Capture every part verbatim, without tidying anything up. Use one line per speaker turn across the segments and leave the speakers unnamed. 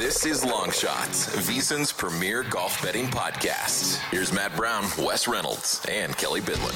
This is Long Shots, VSiN's premier golf betting podcast. Here's Matt Brown, Wes Reynolds, and Kelly Bidlin.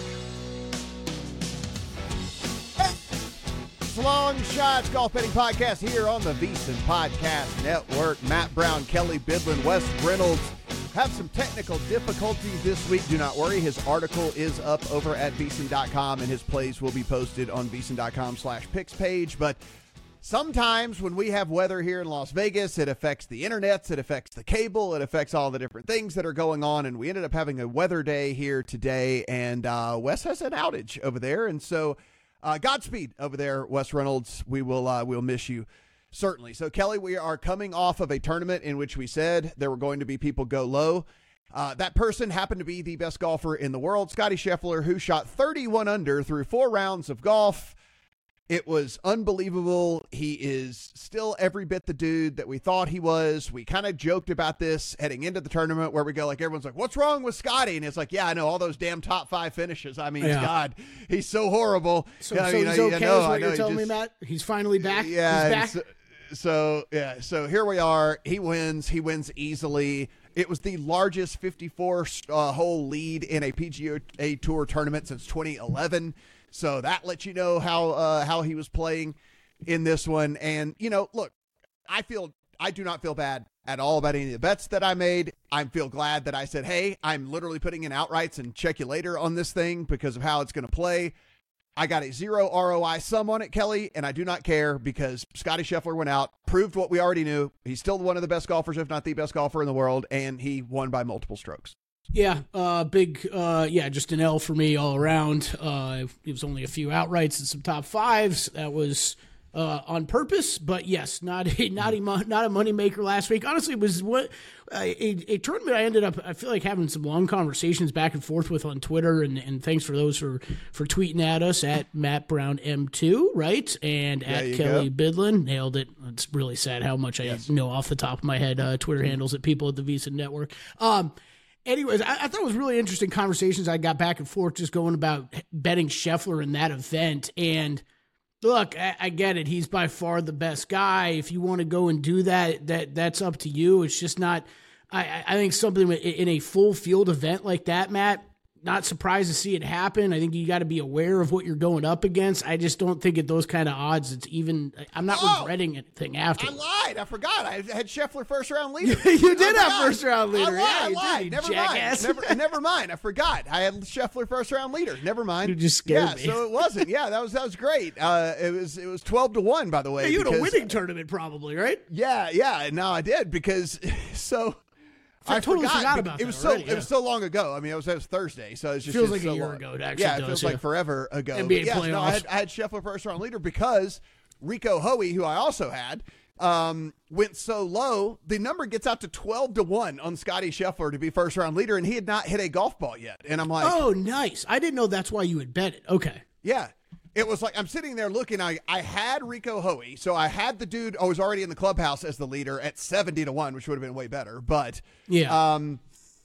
Long Shots Golf Betting Podcast here on the VSiN Podcast Network. Matt Brown, Kelly Bidlin, Wes Reynolds have some technical difficulties this week. Do not worry. His article is up over at V S I N dot com, and his plays will be posted on V S I N dot com slash picks page. But sometimes when we have weather here in Las Vegas, it affects the internets, it affects the cable, it affects all the different things that are going on. And we ended up having a weather day here today, and uh, Wes has an outage over there. And so Uh, Godspeed over there, Wes Reynolds. We will uh, we'll miss you, certainly. So, Kelly, we are coming off of a tournament in which we said there were going to be people go low. Uh, that person happened to be the best golfer in the world, Scottie Scheffler, who shot thirty-one under through four rounds of golf. It was unbelievable. He is still every bit the dude that we thought he was. We kind of joked about this heading into the tournament where we go like, everyone's like, what's wrong with Scottie? And it's like, yeah, I know, all those damn top five finishes. I mean, yeah. God, he's so horrible.
So,
I
so
mean,
he's
I,
okay
I know,
is what
I know,
you're telling
just,
me, Matt? He's finally back?
Yeah.
He's back?
So, so, yeah, so here we are. He wins. He wins easily. It was the largest fifty-four uh, hole lead in a P G A Tour tournament since twenty eleven. So that lets you know how uh, how he was playing in this one. And, you know, look, I feel I do not feel bad at all about any of the bets that I made. I feel glad that I said, hey, I'm literally putting in outrights and check you later on this thing because of how it's going to play. I got a zero R O I sum on it, Kelly, and I do not care because Scottie Scheffler went out, proved what we already knew. He's still one of the best golfers, if not the best golfer in the world, and he won by multiple strokes.
Yeah, uh, big, uh, yeah, just an L for me all around. Uh, it was only a few outrights and some top fives. That was uh, on purpose, but yes, not a, not a, not a moneymaker last week. Honestly, it was what a, a tournament I ended up, I feel like having some long conversations back and forth with on Twitter, and, and thanks for those for, for tweeting at us at Matt Brown M two, right? And at Kelly go. Bidlin. Nailed it. It's really sad how much I yes. know off the top of my head uh, Twitter handles at people at the VSiN Network. Um, Anyways, I, I thought it was really interesting conversations I got back and forth just going about betting Scheffler in that event. And look, I, I get it. He's by far the best guy. If you want to go and do that, that that's up to you. It's just not, I, I think something in a full field event like that, Matt, not surprised to see it happen. I think you got to be aware of what you're going up against. I just don't think at those kind of odds, it's even, I'm not oh, regretting anything after.
I lied. I forgot. I had Scheffler first round leader.
You did have first round leader.
I lied.
Yeah,
I lied.
did,
never
jackass.
mind. Never, never mind. I forgot. I had Scheffler first round leader. Never mind.
You just scared
yeah,
me.
So it wasn't. Yeah, that was that was great. Uh, it was it was twelve to one, by the way.
Yeah, you
because,
had a winning tournament probably, right?
Yeah, yeah. No, I did because so.
I, I totally
forgot,
forgot about
it was
that
so
already, yeah.
It was so long ago. I mean, it was, it was Thursday, so it's just
feels
it's
like
so
a year
long.
ago. It actually
yeah, it
does,
feels
yeah.
like forever ago.
N B A
yes,
playoffs.
no, I had, I had Scheffler first round leader because Rico Hoey, who I also had, um, went so low. The number gets out to twelve to one on Scottie Scheffler to be first round leader, and he had not hit a golf ball yet. And I'm like,
oh, nice. I didn't know that's why you had bet it. Okay.
Yeah. It was like, I'm sitting there looking, I, I had Rico Hoey, so I had the dude, I was already in the clubhouse as the leader at seventy to one, which would have been way better. But
yeah,
um,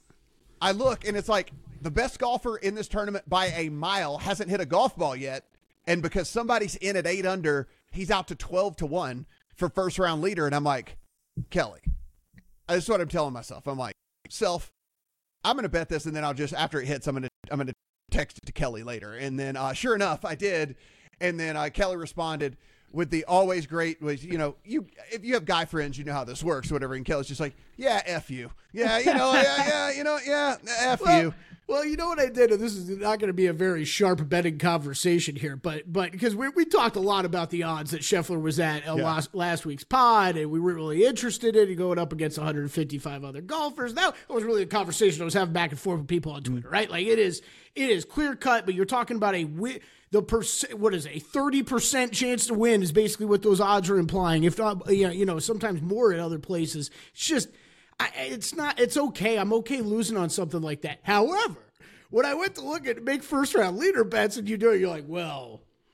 I look, and it's like the best golfer in this tournament by a mile hasn't hit a golf ball yet. And because somebody's in at eight under, he's out to twelve to one for first round leader. And I'm like, Kelly, this is what I'm telling myself. I'm like, self, I'm going to bet this. And then I'll just, after it hits, I'm going to, I'm going to text it to Kelly later. And then uh, sure enough, I did. And then uh, Kelly responded with the always great was, you know, you, if you have guy friends, you know how this works or whatever. And Kelly's just like, yeah, F you. Yeah. You know, yeah, yeah, you know, yeah, F
well,
you.
Well, you know what I did, and this is not going to be a very sharp betting conversation here, but but because we we talked a lot about the odds that Scheffler was at uh,
yeah.
last last week's pod, and we were really interested in it, going up against one hundred fifty-five other golfers. That was really a conversation I was having back and forth with people on Twitter, right? Like it is it is clear cut, but you're talking about a wi- the percent, what is it, a thirty percent chance to win is basically what those odds are implying. If not, you know, you know sometimes more at other places. It's just. I, it's not, it's okay. I'm okay losing on something like that. However, when I went to look at make first round leader bets and you do it, you're like, well,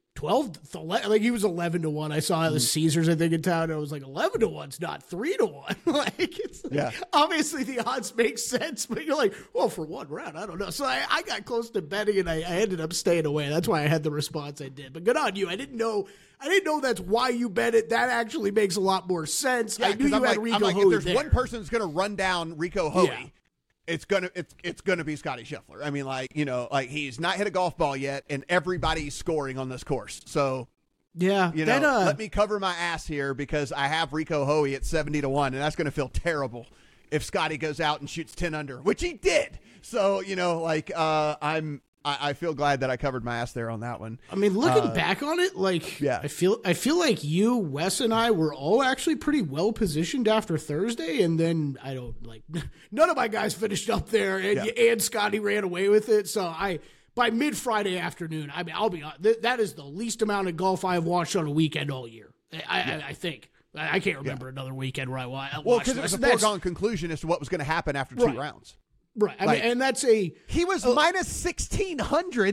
twelve, like he was eleven to one. I saw it was mm. Caesars, I think, in town. And I was like, eleven to one's not three to one. Like, it's
yeah.
obviously the odds make sense, but you're like, well, for one round, I don't know. So I, I got close to betting and I, I ended up staying away. That's why I had the response I did. But good on you. I didn't know. I didn't know that's why you bet it. That actually makes a lot more sense.
Yeah,
I knew you
I'm
had
like,
Rico
I'm like,
Hoey
if there's
there.
one person that's going to run down Rico Hoey,
yeah.
it's gonna it's it's gonna be Scotty Scheffler. I mean, like you know, like he's not hit a golf ball yet, and everybody's scoring on this course. So.
Yeah,
you know,
that, uh,
let me cover my ass here because I have Rico Hoey at seventy to one, and that's going to feel terrible if Scotty goes out and shoots ten under, which he did. So, you know, like uh, I'm, I, I feel glad that I covered my ass there on that one.
I mean, looking
uh,
back on it, like,
yeah.
I feel, I feel like you, Wes, and I were all actually pretty well positioned after Thursday, and then I don't like none of my guys finished up there, and
yeah.
and Scotty ran away with it. So I. By mid-Friday afternoon, I mean, I'll be honest, th- that is the least amount of golf I have watched on a weekend all year. I, yeah. I, I think. I, I can't remember yeah. another weekend where I, I watched.
Well, because it was a foregone conclusion as to what was going to happen after two
right.
rounds.
Right. I
like,
mean, and that's a...
He was
uh,
minus sixteen hundred,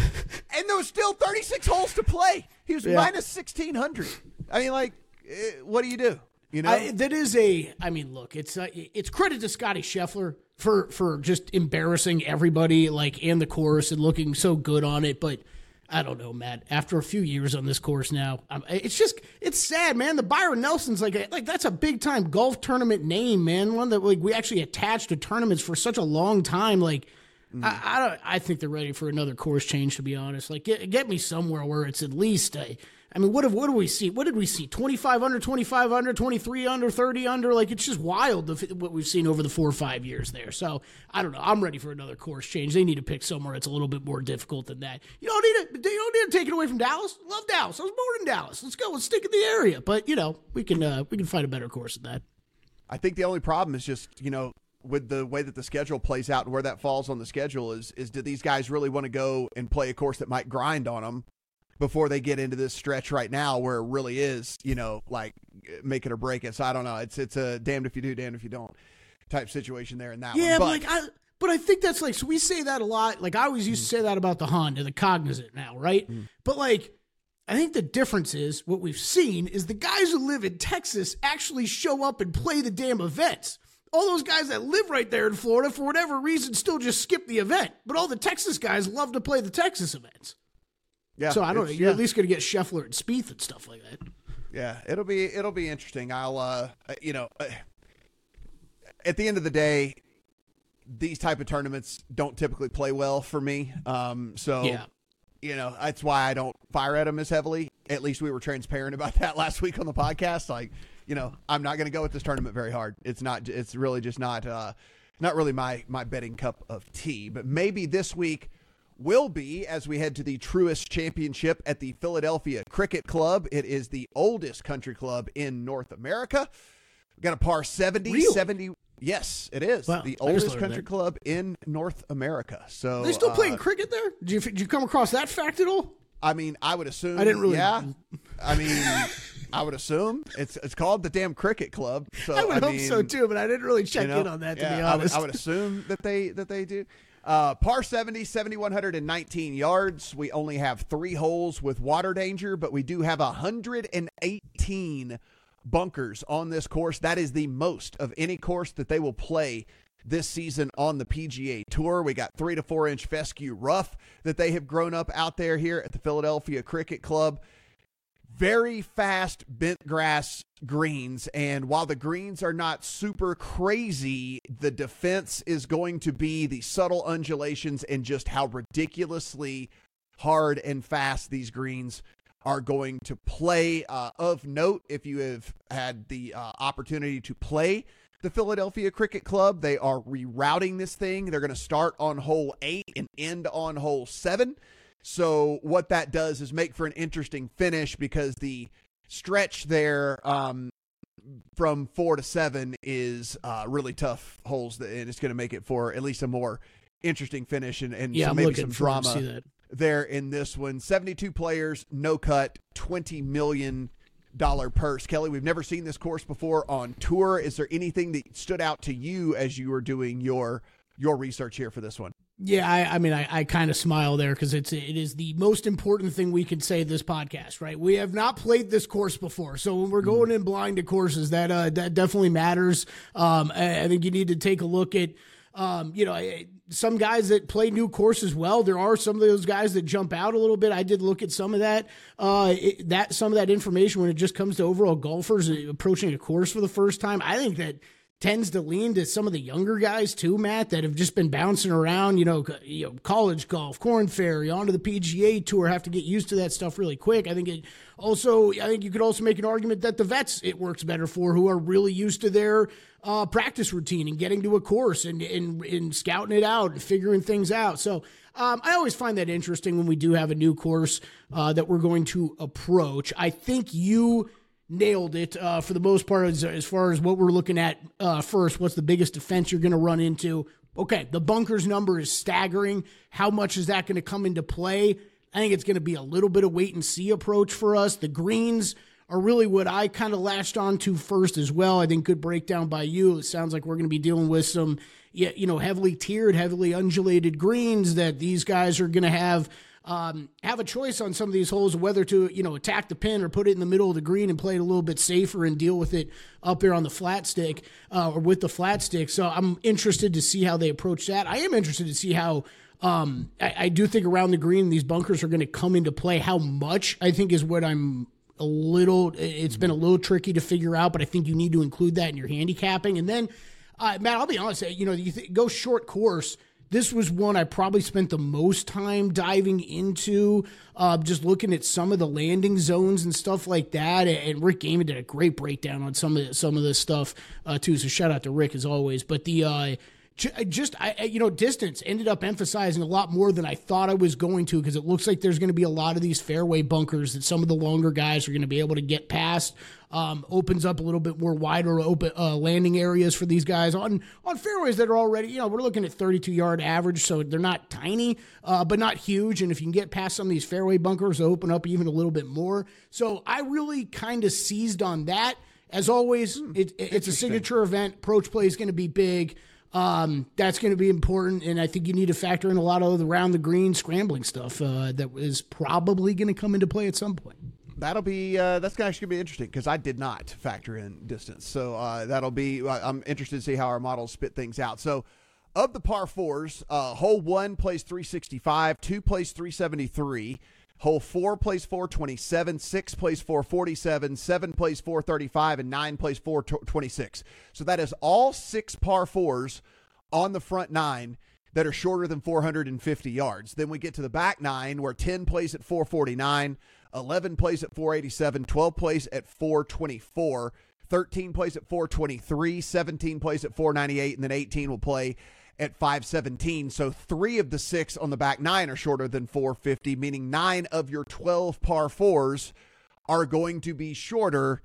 and there was still thirty-six holes to play. He was yeah. minus sixteen hundred. I mean, like, what do you do? You know?
I, that is a... I mean, look, it's uh, it's credit to Scotty Scheffler for for just embarrassing everybody, like, and the course and looking so good on it. But I don't know, Matt. After a few years on this course now, um, it's just it's sad, man. The Byron Nelson's like a, like that's a big time golf tournament name, man. One that like we actually attached to tournaments for such a long time. Like mm. I I, don't, I think they're ready for another course change. To be honest, like get get me somewhere where it's at least a. I mean, what have, what do we see? What did we see? twenty-five under, twenty-five under, twenty-three under, thirty under. Like, it's just wild what we've seen over the four or five years there. So, I don't know. I'm ready for another course change. They need to pick somewhere that's a little bit more difficult than that. You don't need to, you don't need to take it away from Dallas. Love Dallas. I was born in Dallas. Let's go. Let's stick in the area. But, you know, we can uh, we can find a better course than that.
I think the only problem is just, you know, with the way that the schedule plays out and where that falls on the schedule is, is do these guys really want to go and play a course that might grind on them before they get into this stretch right now where it really is, you know, like make it or break it. So I don't know. It's it's a damned if you do, damned if you don't type situation there in that
yeah,
one.
Yeah, but, but like I but I think that's like so we say that a lot. Like I always used mm. to say that about the Honda, the Cognizant now, right? Mm. But like I think the difference is what we've seen is the guys who live in Texas actually show up and play the damn events. All those guys that live right there in Florida, for whatever reason, still just skip the event. But all the Texas guys love to play the Texas events. Yeah, so I don't know. You're yeah. at least going to get Scheffler and Spieth and stuff like that.
Yeah, it'll be it'll be interesting. I'll, uh, you know, uh, at the end of the day, these type of tournaments don't typically play well for me. Um, so, yeah. you know, that's why I don't fire at them as heavily. At least we were transparent about that last week on the podcast. Like, you know, I'm not going to go with this tournament very hard. It's not. It's really just not. Uh, not really my my betting cup of tea. But maybe this week will be as we head to the Truist Championship at the Philadelphia Cricket Club. It is the oldest country club in North America. We've got a par seventy,
really?
seventy. Yes, it is wow, the oldest country that. club in North America. So
are they still playing
uh,
cricket there? Did you, did you come across that fact at all?
I mean, I would assume.
I didn't really.
Yeah. I mean, I would assume it's it's called the damn Cricket Club. So
I would
I
hope
mean,
so too, but I didn't really check
you know,
in on that to
yeah,
be honest.
I would, I would assume that they that they do. Uh, par seventy, seven thousand one hundred nineteen yards. We only have three holes with water danger, but we do have one hundred eighteen bunkers on this course. That is the most of any course that they will play this season on the P G A Tour. We got three to four inch fescue rough that they have grown up out there here at the Philadelphia Cricket Club. Very fast bent grass greens, and while the greens are not super crazy, the defense is going to be the subtle undulations and just how ridiculously hard and fast these greens are going to play. Uh, of note, if you have had the uh, opportunity to play the Philadelphia Cricket Club, they are rerouting this thing. They're going to start on hole eight and end on hole seven. So what that does is make for an interesting finish because the stretch there um, from four to seven is uh, really tough holes, that, and it's going to make it for at least a more interesting finish and, and
yeah,
so
I'm
maybe some drama
to see that.
there in this one. seventy-two players, no cut, twenty million dollars purse. Kelly, we've never seen this course before on tour. Is there anything that stood out to you as you were doing your your research here for this one?
Yeah, I, I mean, I, I kind of smile there because it's it is the most important thing we can say this podcast, right? We have not played this course before, so when we're going in blind to courses, that uh, that definitely matters. Um, I, I think you need to take a look at, um, you know, some guys that play new courses well. There are some of those guys that jump out a little bit. I did look at some of that, uh, it, that some of that information when it just comes to overall golfers approaching a course for the first time. I think that tends to lean to some of the younger guys too, Matt, that have just been bouncing around, you know, you know, college golf, Corn Ferry, onto the P G A Tour, have to get used to that stuff really quick. I think it also, I think you could also make an argument that the vets it works better for, who are really used to their uh, practice routine and getting to a course and, and, and scouting it out and figuring things out. So um, I always find that interesting when we do have a new course uh, that we're going to approach. I think you nailed it uh, for the most part as, as far as what we're looking at uh, first. What's the biggest defense you're going to run into? Okay, the bunkers number is staggering. How much is that going to come into play? I think it's going to be a little bit of wait and see approach for us. The greens are really what I kind of latched on to first as well. I think good breakdown by you. It sounds like we're going to be dealing with some, you know, heavily tiered, heavily undulated greens that these guys are going to have Um, have a choice on some of these holes of whether to, you know, attack the pin or put it in the middle of the green and play it a little bit safer and deal with it up there on the flat stick uh, or with the flat stick. So I'm interested to see how they approach that. I am interested to see how um, I, I do think around the green these bunkers are going to come into play. How much, I think, is what I'm a little, it's been a little tricky to figure out, but I think you need to include that in your handicapping. And then, uh, Matt, I'll be honest, you know, you th- go short course. This was one I probably spent the most time diving into, uh, just looking at some of the landing zones and stuff like that. And Rick Gaiman did a great breakdown on some of the, some of this stuff uh, too. So shout out to Rick as always. But the uh, just I, you know distance ended up emphasizing a lot more than I thought I was going to, because it looks like there's going to be a lot of these fairway bunkers that some of the longer guys are going to be able to get past. Um, opens up a little bit more wider open uh, landing areas for these guys on on fairways that are already, you know, we're looking at thirty-two yard average, so they're not tiny, uh, but not huge. And if you can get past some of these fairway bunkers, they open up even a little bit more. So I really kind of seized on that. As always, hmm, it, it's a signature event. Approach play is going to be big. Um, that's going to be important, and I think you need to factor in a lot of the around the green scrambling stuff uh, that is probably going to come into play at some point.
That'll be uh, that's actually going to be interesting because I did not factor in distance, so uh, that'll be. I'm interested to see how our models spit things out. So, of the par fours, uh, hole one plays three sixty-five, two plays three seventy-three, hole four plays four twenty-seven, six plays four forty-seven, seven plays four thirty-five, and nine plays four twenty-six. So that is all six par fours on the front nine that are shorter than four hundred fifty yards. Then we get to the back nine where ten plays at four forty-nine, eleven plays at four eighty-seven, twelve plays at four twenty-four, thirteen plays at four twenty-three, seventeen plays at four ninety-eight, and then eighteen will play at five seventeen. So three of the six on the back nine are shorter than four fifty, meaning nine of your twelve par fours are going to be shorter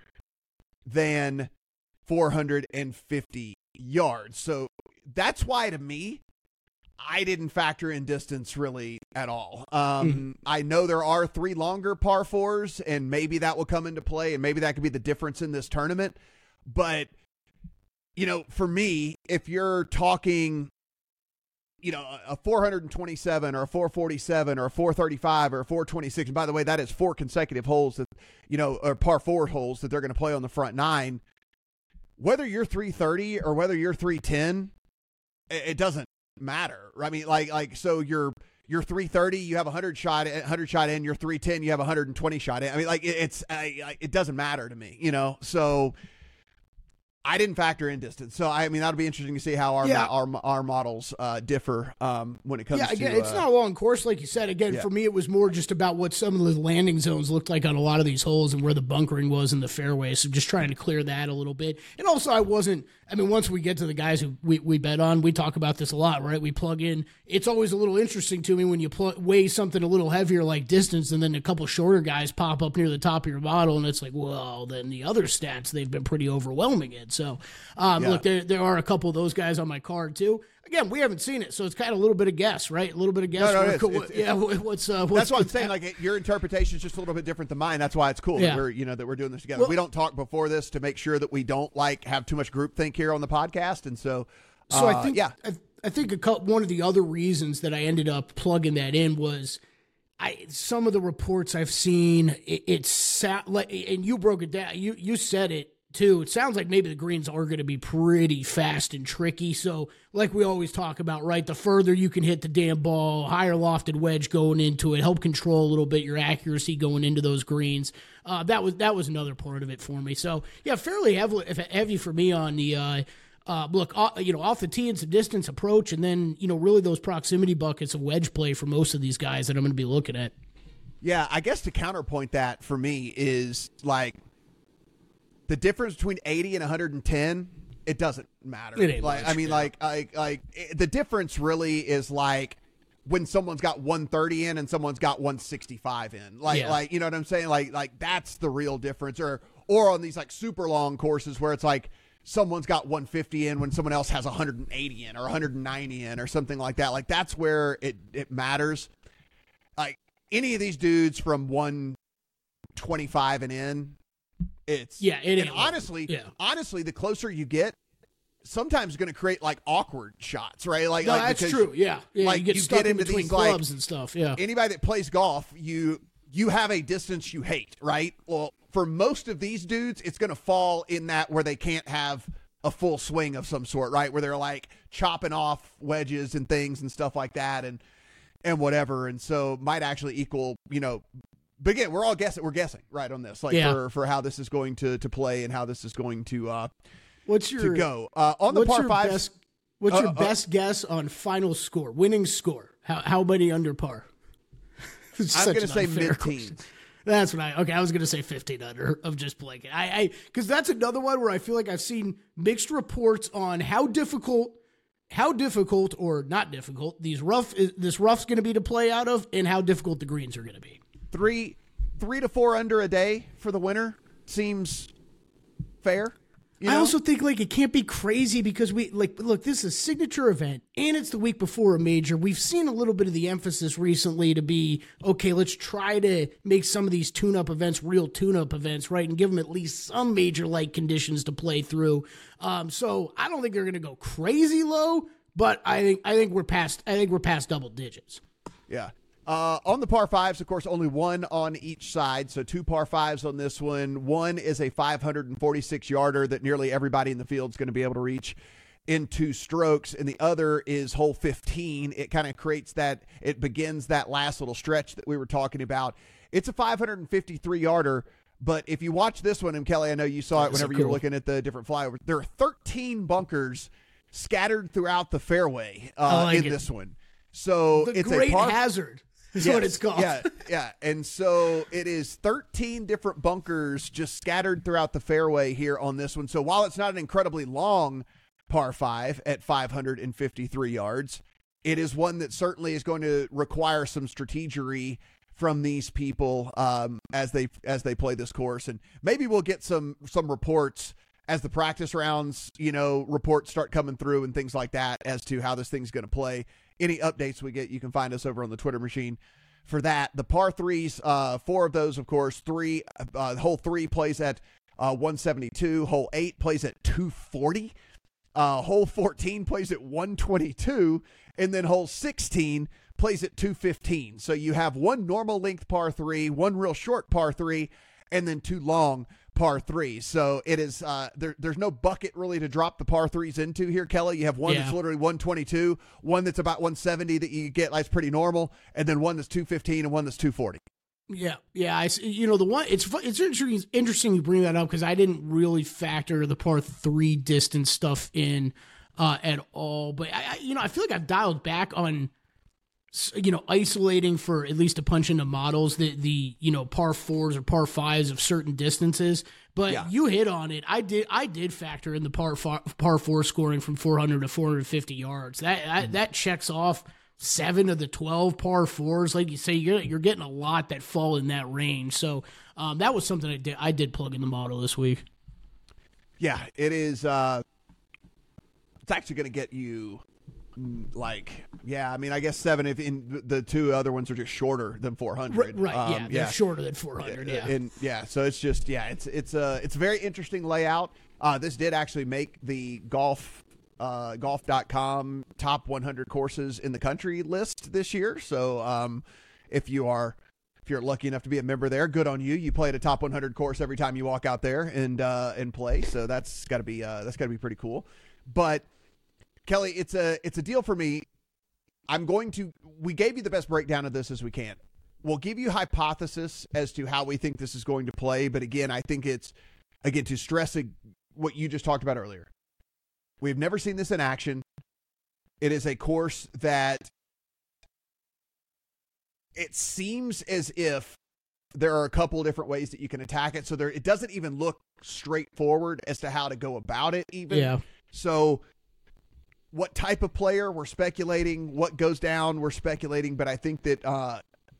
than four hundred fifty yards. So that's why, to me, I didn't factor in distance really at all. Um, mm-hmm. I know there are three longer par fours, and maybe that will come into play, and maybe that could be the difference in this tournament. But, you know, for me, if you're talking, you know, a four twenty-seven or a four forty-seven or a four thirty-five or a four twenty-six, and by the way, that is four consecutive holes that, you know, or par four holes that they're going to play on the front nine, whether you're three thirty or whether you're three ten, it doesn't matter. I mean, like, like, so you're, you're three thirty, you have a hundred shot, hundred shot in, you're three ten, you have a one hundred twenty shot in. I mean, like, it, it's, I, it doesn't matter to me, you know? So I didn't factor in distance. So, I mean, that'll be interesting to see how our, yeah. our, our models uh, differ um, when it comes
yeah,
to,
again, it's
uh,
not a long course, like you said. Again, yeah. for me, it was more just about what some of the landing zones looked like on a lot of these holes and where the bunkering was in the fairway. So just trying to clear that a little bit. And also, I wasn't, I mean, once we get to the guys who we, we bet on, we talk about this a lot, right? We plug in. It's always a little interesting to me when you pl- weigh something a little heavier like distance, and then a couple shorter guys pop up near the top of your model, and it's like, well, then the other stats, they've been pretty overwhelming it. So, um, yeah. look, there, there are a couple of those guys on my card, too. Again, we haven't seen it, so it's kind of a little bit of guess, right? A little bit of guess.
No, no, it's, it's,
yeah,
it's,
what's, uh, what's
that's what I'm saying. Like, it, your interpretation is just a little bit different than mine. That's why it's cool
yeah.
that we're, you know, that we're doing this together.
Well,
we don't talk before this to make sure that we don't like have too much groupthink here on the podcast, and so,
so
uh,
I think,
yeah.
I, I think a couple, one of the other reasons that I ended up plugging that in was I some of the reports I've seen. It, it's like, and you broke it down. You you said it too. It sounds like maybe the greens are going to be pretty fast and tricky. So, like we always talk about, right? The further you can hit the damn ball, higher lofted wedge going into it, help control a little bit your accuracy going into those greens. Uh, that was that was another part of it for me. So, yeah, fairly heavy, heavy for me on the uh, uh, look. Uh, you know, off the tee and some distance approach, and then you know really those proximity buckets of wedge play for most of these guys that I'm going to be looking at.
Yeah, I guess to counterpoint that for me is like. The difference between eighty and one hundred ten, it doesn't matter.
It ain't
like
much,
I mean,
yeah.
like, like, like it, the difference really is like when someone's got one thirty in and someone's got one sixty-five in. Like,
Yeah.
like you know what I'm saying? Like, like that's the real difference. Or, or on these like super long courses where it's like someone's got one fifty in when someone else has one hundred eighty in or one hundred ninety in or something like that. Like that's where it it matters. Like any of these dudes from one twenty-five and in. It's
Yeah, it
and
ain't
honestly,
yeah.
honestly, the closer you get, sometimes it's going to create like awkward shots, right? Like,
No,
like
that's
because,
true. Yeah, yeah.
like,
you get
you
stuck
get
in
into
between
these, like-
clubs and stuff. Yeah,
Anybody that plays golf, you you have a distance you hate, right? Well, for most of these dudes, it's going to fall in that where they can't have a full swing of some sort, right? Where they're like chopping off wedges and things and stuff like that, and and whatever, and so might actually equal, you know. But again, we're all guessing. We're guessing, right, on this, like
Yeah.
for, for how this is going to, to play and how this is going to uh,
what's your
to go uh, on the
what's
par
your
five.
best, What's
Uh,
your
uh,
best guess on final score, winning score? How how many under par? It's
I'm
such
going to
an
say
unfair
mid
question.
teens.
That's what I okay. I was going to say fifteen under of just blanket. I I because that's another one where I feel like I've seen mixed reports on how difficult. How difficult or not difficult these rough is, this rough's going to be to play out of, and how difficult the greens are going to be.
Three, three to four under a day for the winner seems fair. You know?
I also think like it can't be crazy because we like look, this is a signature event and it's the week before a major. We've seen a little bit of the emphasis recently to be okay, let's try to make some of these tune-up events real tune-up events, right? And give them at least some major like conditions to play through. Um, so I don't think they're gonna go crazy low, but I think I think we're past I think we're past double digits.
Yeah. Uh, on the par fives, of course, only one on each side. So two par fives on this one. One is a five hundred forty-six yarder that nearly everybody in the field is going to be able to reach in two strokes. And the other is hole fifteen. It kind of creates that, it begins that last little stretch that we were talking about. It's a five hundred fifty-three yarder. But if you watch this one, and Kelly, I know you saw it
That's
whenever
so
you were
cool.
looking at the different flyovers. There are thirteen bunkers scattered throughout the fairway
I
uh,
like
in
it.
this one. So
The
it's
Great
a par
Hazard is
Yes,
what it's called.
Yeah, yeah. And so it is thirteen different bunkers just scattered throughout the fairway here on this one. So while it's not an incredibly long par five at five hundred fifty-three yards, it is one that certainly is going to require some strategery from these people um, as they as they play this course. And maybe we'll get some some reports as the practice rounds, you know, reports start coming through and things like that as to how this thing's going to play. Any updates we get, you can find us over on the Twitter machine for that. The par threes, uh, four of those, of course, three, uh, hole three plays at uh, one seventy-two. Hole eight plays at two forty. Uh, hole fourteen plays at one twenty-two. And then hole sixteen plays at two fifteen. So you have one normal length par three, one real short par three, and then two long par threes. So it is, uh, there, there's no bucket really to drop the par threes into here, Kelly. You have one
Yeah.
that's literally one twenty-two, one that's about one seventy that you get, that's pretty normal, and then one that's two fifteen and one that's two forty.
Yeah, yeah. I, see- you know, the one, it's fu- it's interesting, interesting you bring that up because I didn't really factor the par three distance stuff in uh, at all. But, I, I, you know, I feel like I've dialed back on, s- you know, isolating for at least a punch into models, the, the you know, par fours or par fives of certain distances. But
Yeah.
you hit on it. I did I did factor in the par, fa- par four scoring from four hundred to four hundred fifty yards. That, that, that checks off seven of the twelve par fours. Like you say, you're, you're getting a lot that fall in that range. So um, that was something I did, I did plug in the model this week.
Yeah, it is. Uh, it's actually going to get you mm, like, yeah, I mean, I guess seven if in the two other ones are just shorter than four hundred.
Right,
Um,
yeah, they're shorter than four hundred, yeah.
And yeah, so it's just, yeah, it's, it's a, it's a very interesting layout. Uh, this did actually make the golf uh, golf dot com top one hundred courses in the country list this year. So um, if you are if you're lucky enough to be a member there, good on you. You play at a top one hundred course every time you walk out there and uh, and play. So that's got to be uh, that's got to be pretty cool. But Kelly, it's a it's a deal for me. I'm going to we gave you the best breakdown of this as we can. We'll give you hypothesis as to how we think this is going to play. But again, I think it's, again, to stress what you just talked about earlier. We've never seen this in action. It is a course that it seems as if there are a couple of different ways that you can attack it. So there, it doesn't even look straightforward as to how to go about it even.
Yeah.
So what type of player we're speculating, what goes down, we're speculating. But I think that, uh,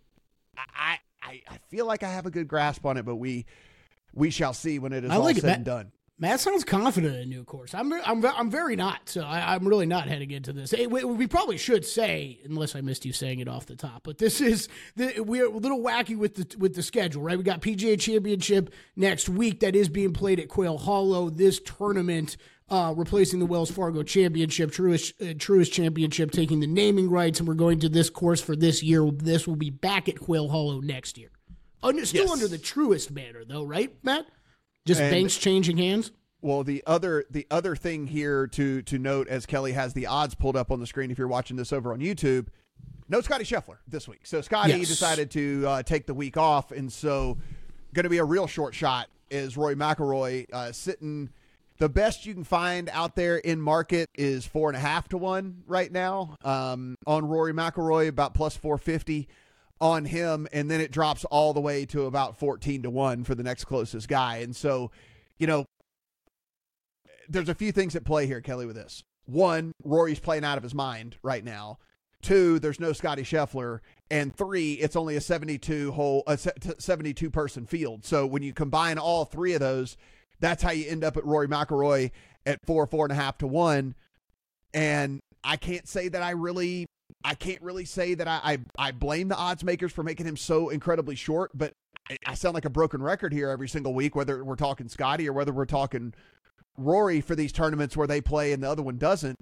I, I I feel like I have a good grasp on it, but we we shall see when it is
I
all
like
said
it, Matt,
and done.
Matt sounds confident in a new course. I'm I'm I'm very not. So I, I'm really not heading into this. Hey, we, we probably should say, unless I missed you saying it off the top, but this is the, we're a little wacky with the with the schedule, right? We got P G A Championship next week that is being played at Quail Hollow. This tournament. Uh, replacing the Wells Fargo Championship, Truist, uh, Truist Championship, taking the naming rights, and we're going to this course for this year. This will be back at Quail Hollow next year. Under, still
yes.
under the Truist banner, though, right, Matt? Just
and,
banks changing hands?
Well, the other the other thing here to to note, as Kelly has the odds pulled up on the screen if you're watching this over on YouTube, no Scotty Scheffler this week. So Scotty
yes.
decided to uh, take the week off, and so going to be a real short shot is Rory McIlroy uh, sitting – the best you can find out there in market is four and a half to one right now um, on Rory McIlroy, about plus four fifty on him. And then it drops all the way to about fourteen to one for the next closest guy. And so, you know, there's a few things at play here, Kelly, with this. One, Rory's playing out of his mind right now. Two, there's no Scotty Scheffler. And three, it's only a seventy-two hole, a seventy-two person field. So when you combine all three of those, that's how you end up at Rory McIlroy at four, four and a half to one. And I can't say that I really, I can't really say that I, I, I blame the odds makers for making him so incredibly short, but I sound like a broken record here every single week, whether we're talking Scotty or whether we're talking Rory for these tournaments where they play and the other one doesn't.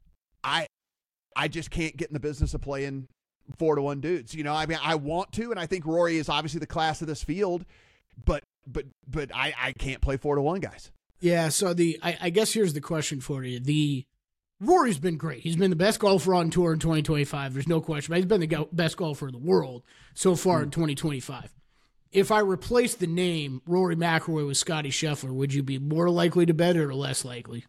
I, I just can't get in the business of playing four to one dudes. You know, I mean, I want to, and I think Rory is obviously the class of this field, but But but I, I can't play four to one guys.
Yeah, so the I, I guess here's the question for you. The Rory's been great. He's been the best golfer on tour in twenty twenty-five. There's no question. He's been the go- best golfer in the world so far mm. in twenty twenty-five. If I replace the name Rory McIlroy with Scotty Scheffler, would you be more likely to bet or less likely?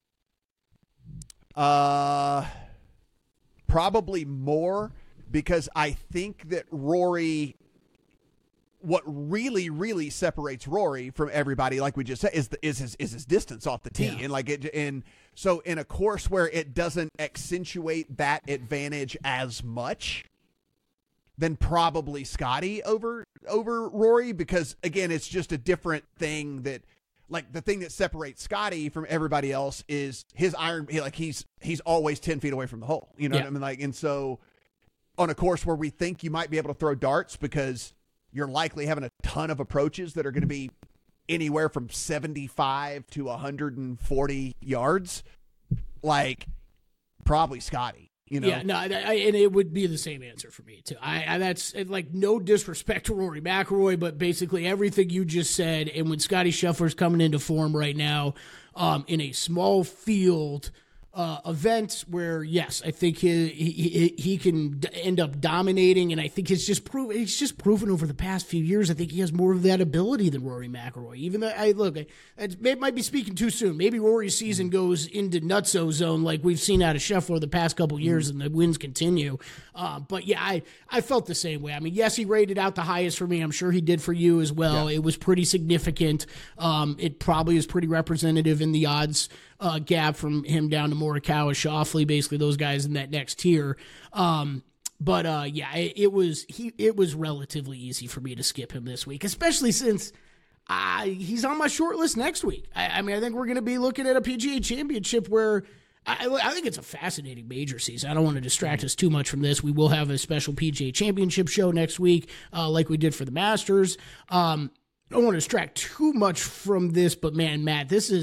Uh, probably more, because I think that Rory. What really, really separates Rory from everybody, like we just said, is the, is his is his distance off the tee, yeah. and like it, and so in a course where it doesn't accentuate that advantage as much, then probably Scotty over over Rory, because again, it's just a different thing that, like the thing that separates Scotty from everybody else is his iron. He, like he's he's always ten feet away from the hole, you know yeah. what I mean? Like, and so on a course where we think you might be able to throw darts because you're likely having a ton of approaches that are going to be anywhere from seventy-five to one hundred forty yards. Like, probably Scotty, you know?
Yeah, no, I, and it would be the same answer for me, too. I, I That's, like, no disrespect to Rory McIlroy, but basically everything you just said, and when Scotty Scheffler's coming into form right now um, in a small field Uh, event where, yes, I think he, he he can d- end up dominating, and I think it's just pro- he's just proven over the past few years. I think he has more of that ability than Rory McIlroy. Even though I look, I, it might be speaking too soon. Maybe Rory's season goes into nutso zone like we've seen out of Scheffler the past couple years, mm-hmm. and the wins continue. Uh, but yeah, I I felt the same way. I mean, yes, he rated out the highest for me. I'm sure he did for you as well. Yeah. It was pretty significant. Um, it probably is pretty representative in the odds Uh, gap from him down to Morikawa, Schauffele, basically those guys in that next tier. Um, but uh, yeah, it, it was he. It was relatively easy for me to skip him this week, especially since uh, he's on my short list next week. I, I mean, I think we're going to be looking at a P G A Championship where I, I think it's a fascinating major season. I don't want to distract us too much from this. We will have a special P G A Championship show next week, uh, like we did for the Masters. Um, I don't want to distract too much from this, but man, Matt, this is.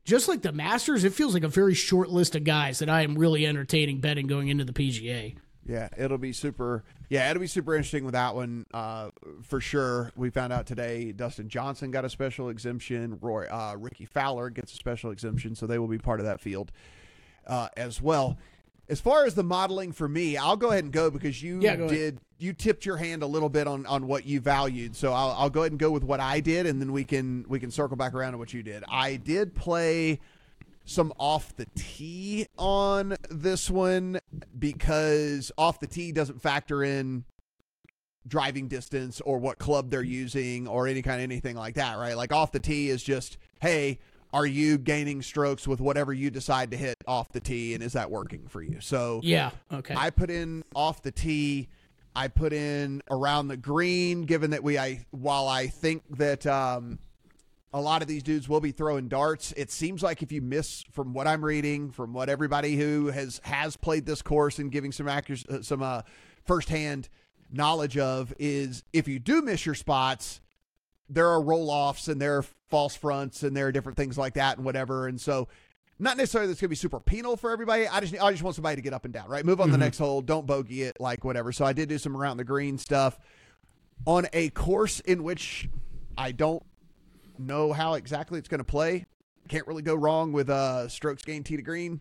just like the Masters, it feels like a very short list of guys that I am really entertaining betting going into the P G A.
Yeah, it'll be super. Yeah, it'll be super interesting with that one uh, for sure. We found out today Dustin Johnson got a special exemption. Roy, uh, Ricky Fowler gets a special exemption, so they will be part of that field uh, as well. As far as the modeling for me, I'll go ahead and go because you
yeah, go
did.
Ahead.
You tipped your hand a little bit on, on what you valued, so I'll, I'll go ahead and go with what I did, and then we can we can circle back around to what you did. I did play some off the tee on this one because off the tee doesn't factor in driving distance or what club they're using or any kind of anything like that, right? Like off the tee is just, hey, are you gaining strokes with whatever you decide to hit off the tee, and is that working for you? So
yeah, okay.
I put in off the tee. I put in around the green, given that we, I while I think that um, a lot of these dudes will be throwing darts, it seems like if you miss, from what I'm reading, from what everybody who has has played this course and giving some accuracy, uh, some uh, firsthand knowledge of, is if you do miss your spots, there are roll-offs and there are false fronts and there are different things like that and whatever. And so not necessarily that's going to be super penal for everybody. I just I just want somebody to get up and down, right? Move on mm-hmm. the next hole. Don't bogey it, like whatever. So I did do some around the green stuff on a course in which I don't know how exactly it's going to play. Can't really go wrong with uh, strokes gained tee to green.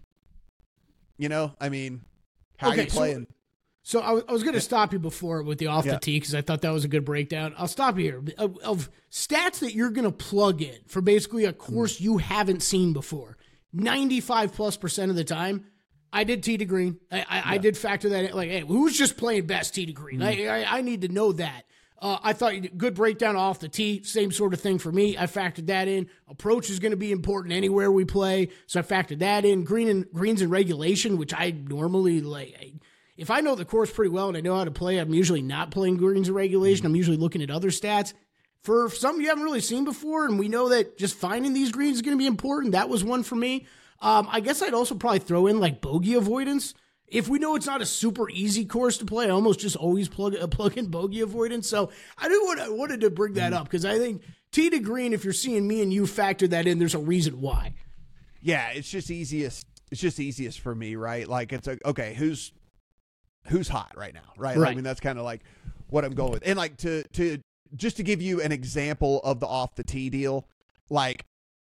You know, I mean, how
okay,
are you playing?
So, so I was, I was going to yeah. stop you before with the off
yeah.
the tee because I thought that was a good breakdown. I'll stop you here. Of, of stats that you're going to plug in for basically a course mm. you haven't seen before, ninety-five plus percent of the time, I did tee to green. I, I, yeah. I did factor that in. Like, hey, who's just playing best tee to green? Mm. I, I I need to know that. Uh, I thought you did good breakdown off the tee, same sort of thing for me. I factored that in. Approach is going to be important anywhere we play, so I factored that in. Green and greens and regulation, which I normally like. If I know the course pretty well and I know how to play, I'm usually not playing greens and regulation. I'm usually looking at other stats. For something you haven't really seen before, and we know that just finding these greens is going to be important, that was one for me. Um, I guess I'd also probably throw in like bogey avoidance. If we know it's not a super easy course to play, I almost just always plug, uh, plug in bogey avoidance. So I do want I wanted to bring that up because I think tee to green, if you're seeing me and you factor that in, there's a reason why.
Yeah, it's just easiest. It's just easiest for me, right? Like it's like, okay, who's who's hot right now, right?
right.
I mean, that's kind of like what I'm going with. And like to to just to give you an example of the off the tee deal, like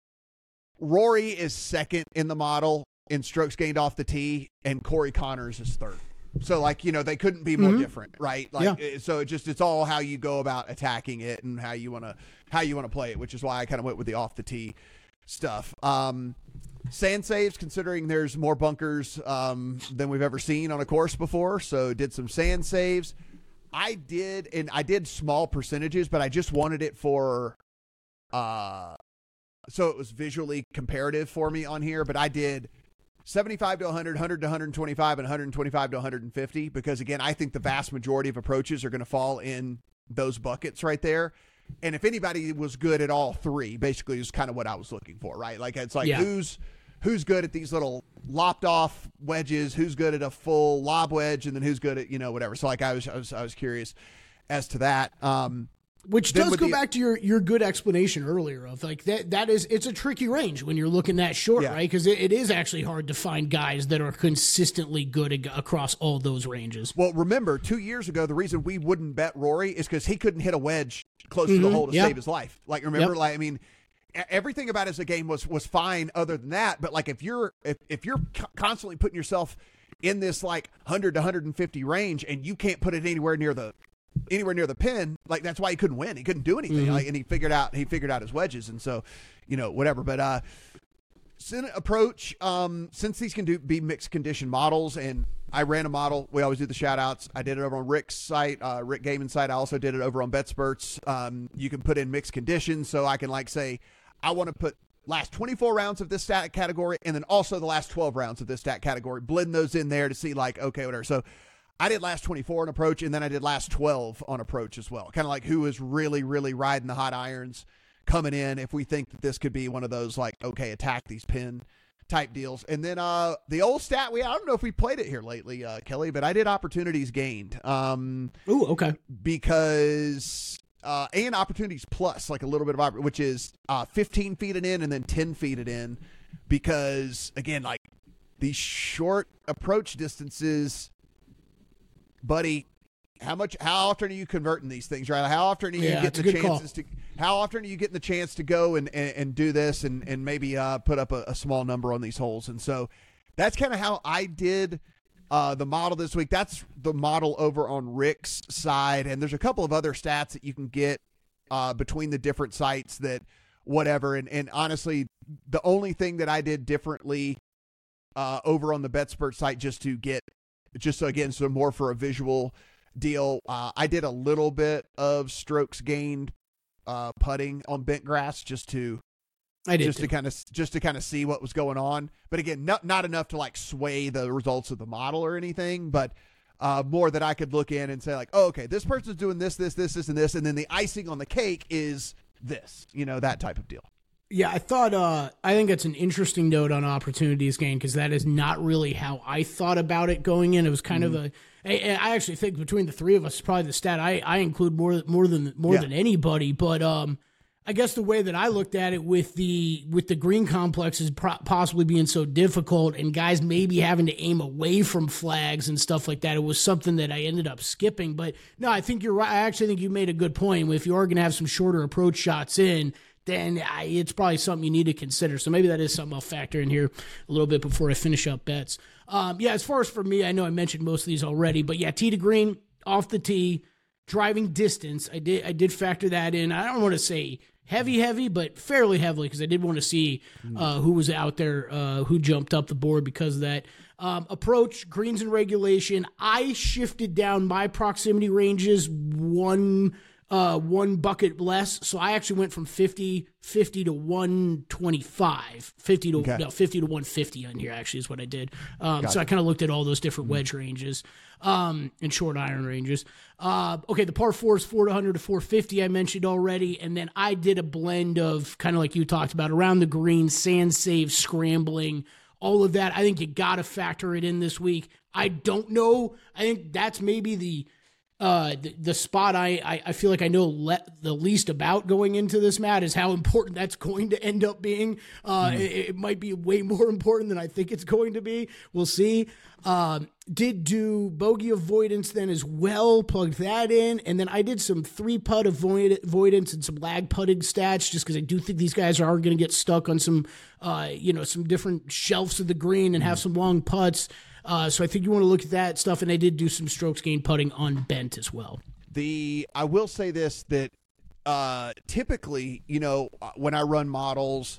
Rory is second in the model in strokes gained off the tee, and Corey Connors is third. So, like, you know, they couldn't be more mm-hmm. different, right? Like, yeah. so it just, it's all how you go about attacking it and how you want to, how you want to play it, which is why I kind of went with the off the tee stuff. Um, sand saves, considering there's more bunkers um, than we've ever seen on a course before. So did some sand saves. I did, and I did small percentages, but I just wanted it for, uh, so it was visually comparative for me on here, but I did seventy-five to one hundred, one hundred to one twenty-five, and one twenty-five to one fifty, because again, I think the vast majority of approaches are going to fall in those buckets right there. And if anybody was good at all three, basically is kind of what I was looking for, right? Like, it's like, yeah. who's, who's good at these little lopped off wedges, who's good at a full lob wedge, and then who's good at, you know, whatever. So like, I was, I was, I was curious as to that. Um,
Which does go the, back to your, your good explanation earlier of like that, that is, it's a tricky range when you're looking that short, yeah. right? Because it, it is actually hard to find guys that are consistently good ag- across all those ranges.
Well, remember, two years ago, the reason we wouldn't bet Rory is because he couldn't hit a wedge close mm-hmm. to the hole to
yep.
save his life. Like, remember,
yep.
like, I mean, everything about his game was, was fine other than that. But like, if you're, if, if you're constantly putting yourself in this like one hundred to one fifty range and you can't put it anywhere near the, anywhere near the pin, like that's why he couldn't win. He couldn't do anything. Mm-hmm. Like, and he figured out he figured out his wedges, and so, you know, whatever. But uh approach, um since these can do be mixed condition models, and I ran a model, we always do the shout outs. I did it over on Rick's site, uh Rick Gaiman's site. I also did it over on BetSperts. Um you can put in mixed conditions, so I can like say I want to put last twenty-four rounds of this stat category and then also the last twelve rounds of this stat category, blend those in there to see like, okay, whatever. So I did last twenty-four on approach, and then I did last twelve on approach as well. Kind of like who is really, really riding the hot irons coming in, if we think that this could be one of those like, okay, attack these pin type deals. And then uh, the old stat, we I don't know if we played it here lately, uh, Kelly, but I did opportunities gained. Um,
Ooh, okay.
Because uh, and opportunities plus, like a little bit of, which is uh, fifteen feet it in and then ten feet it in. because again, like these short approach distances, buddy, how much, how often are you converting these things, right? How often are you
yeah,
getting the chances
call.
to, how often are you getting the chance to go and, and, and do this and, and maybe uh, put up a, a small number on these holes? And so that's kind of how I did uh, the model this week. That's the model over on Rick's side. And there's a couple of other stats that you can get uh, between the different sites that whatever. And, and honestly, the only thing that I did differently uh, over on the BetSpurt site, just to get, just so again, so more for a visual deal, uh, I did a little bit of strokes gained uh, putting on bent grass just to
I did
just
too.
to kind of just to kind of see what was going on. But again, not not enough to like sway the results of the model or anything, but uh, more that I could look in and say like, oh, okay, this person's doing this, this, this, this, and this, and then the icing on the cake is this, you know, that type of deal.
Yeah, I thought, uh, I think it's an interesting note on opportunities gained because that is not really how I thought about it going in. It was kind mm-hmm. of a, I, I actually think between the three of us, probably the stat I, I include more more than more yeah. than anybody. But um, I guess the way that I looked at it with the with the green complexes pro- possibly being so difficult and guys maybe having to aim away from flags and stuff like that, it was something that I ended up skipping. But no, I think you're right. I actually think you made a good point. If you are going to have some shorter approach shots in, then I, it's probably something you need to consider. So maybe that is something I'll factor in here a little bit before I finish up bets. Um, yeah, as far as for me, I know I mentioned most of these already, but yeah, tee to green, off the tee, driving distance. I did I did factor that in. I don't want to say heavy, heavy, but fairly heavily because I did want to see uh, who was out there, uh, who jumped up the board because of that. Um, approach, greens and regulation. I shifted down my proximity ranges one uh, one bucket less. So I actually went from fifty, fifty to one twenty-five, fifty to, okay. no, fifty to one fifty on here actually is what I did. Um, so it. I kind of looked at all those different wedge mm-hmm. ranges um, and short iron ranges. Uh, okay, the par four is four hundred to four fifty I mentioned already. And then I did a blend of kind of like you talked about around the green, sand save, scrambling, all of that. I think you got to factor it in this week. I don't know. I think that's maybe the Uh, the, the spot I, I, I feel like I know le- the least about going into this, Matt, is how important that's going to end up being. Uh, mm. it, it might be way more important than I think it's going to be. We'll see. Um, did do bogey avoidance then as well, plugged that in. And then I did some three putt avoid- avoidance and some lag putting stats just because I do think these guys are going to get stuck on some, uh, you know, some different shelves of the green and mm. have some long putts. Uh, so I think you want to look at that stuff, and I did do some strokes gained putting on bent as well.
The I will say this, that uh, typically, you know, when I run models,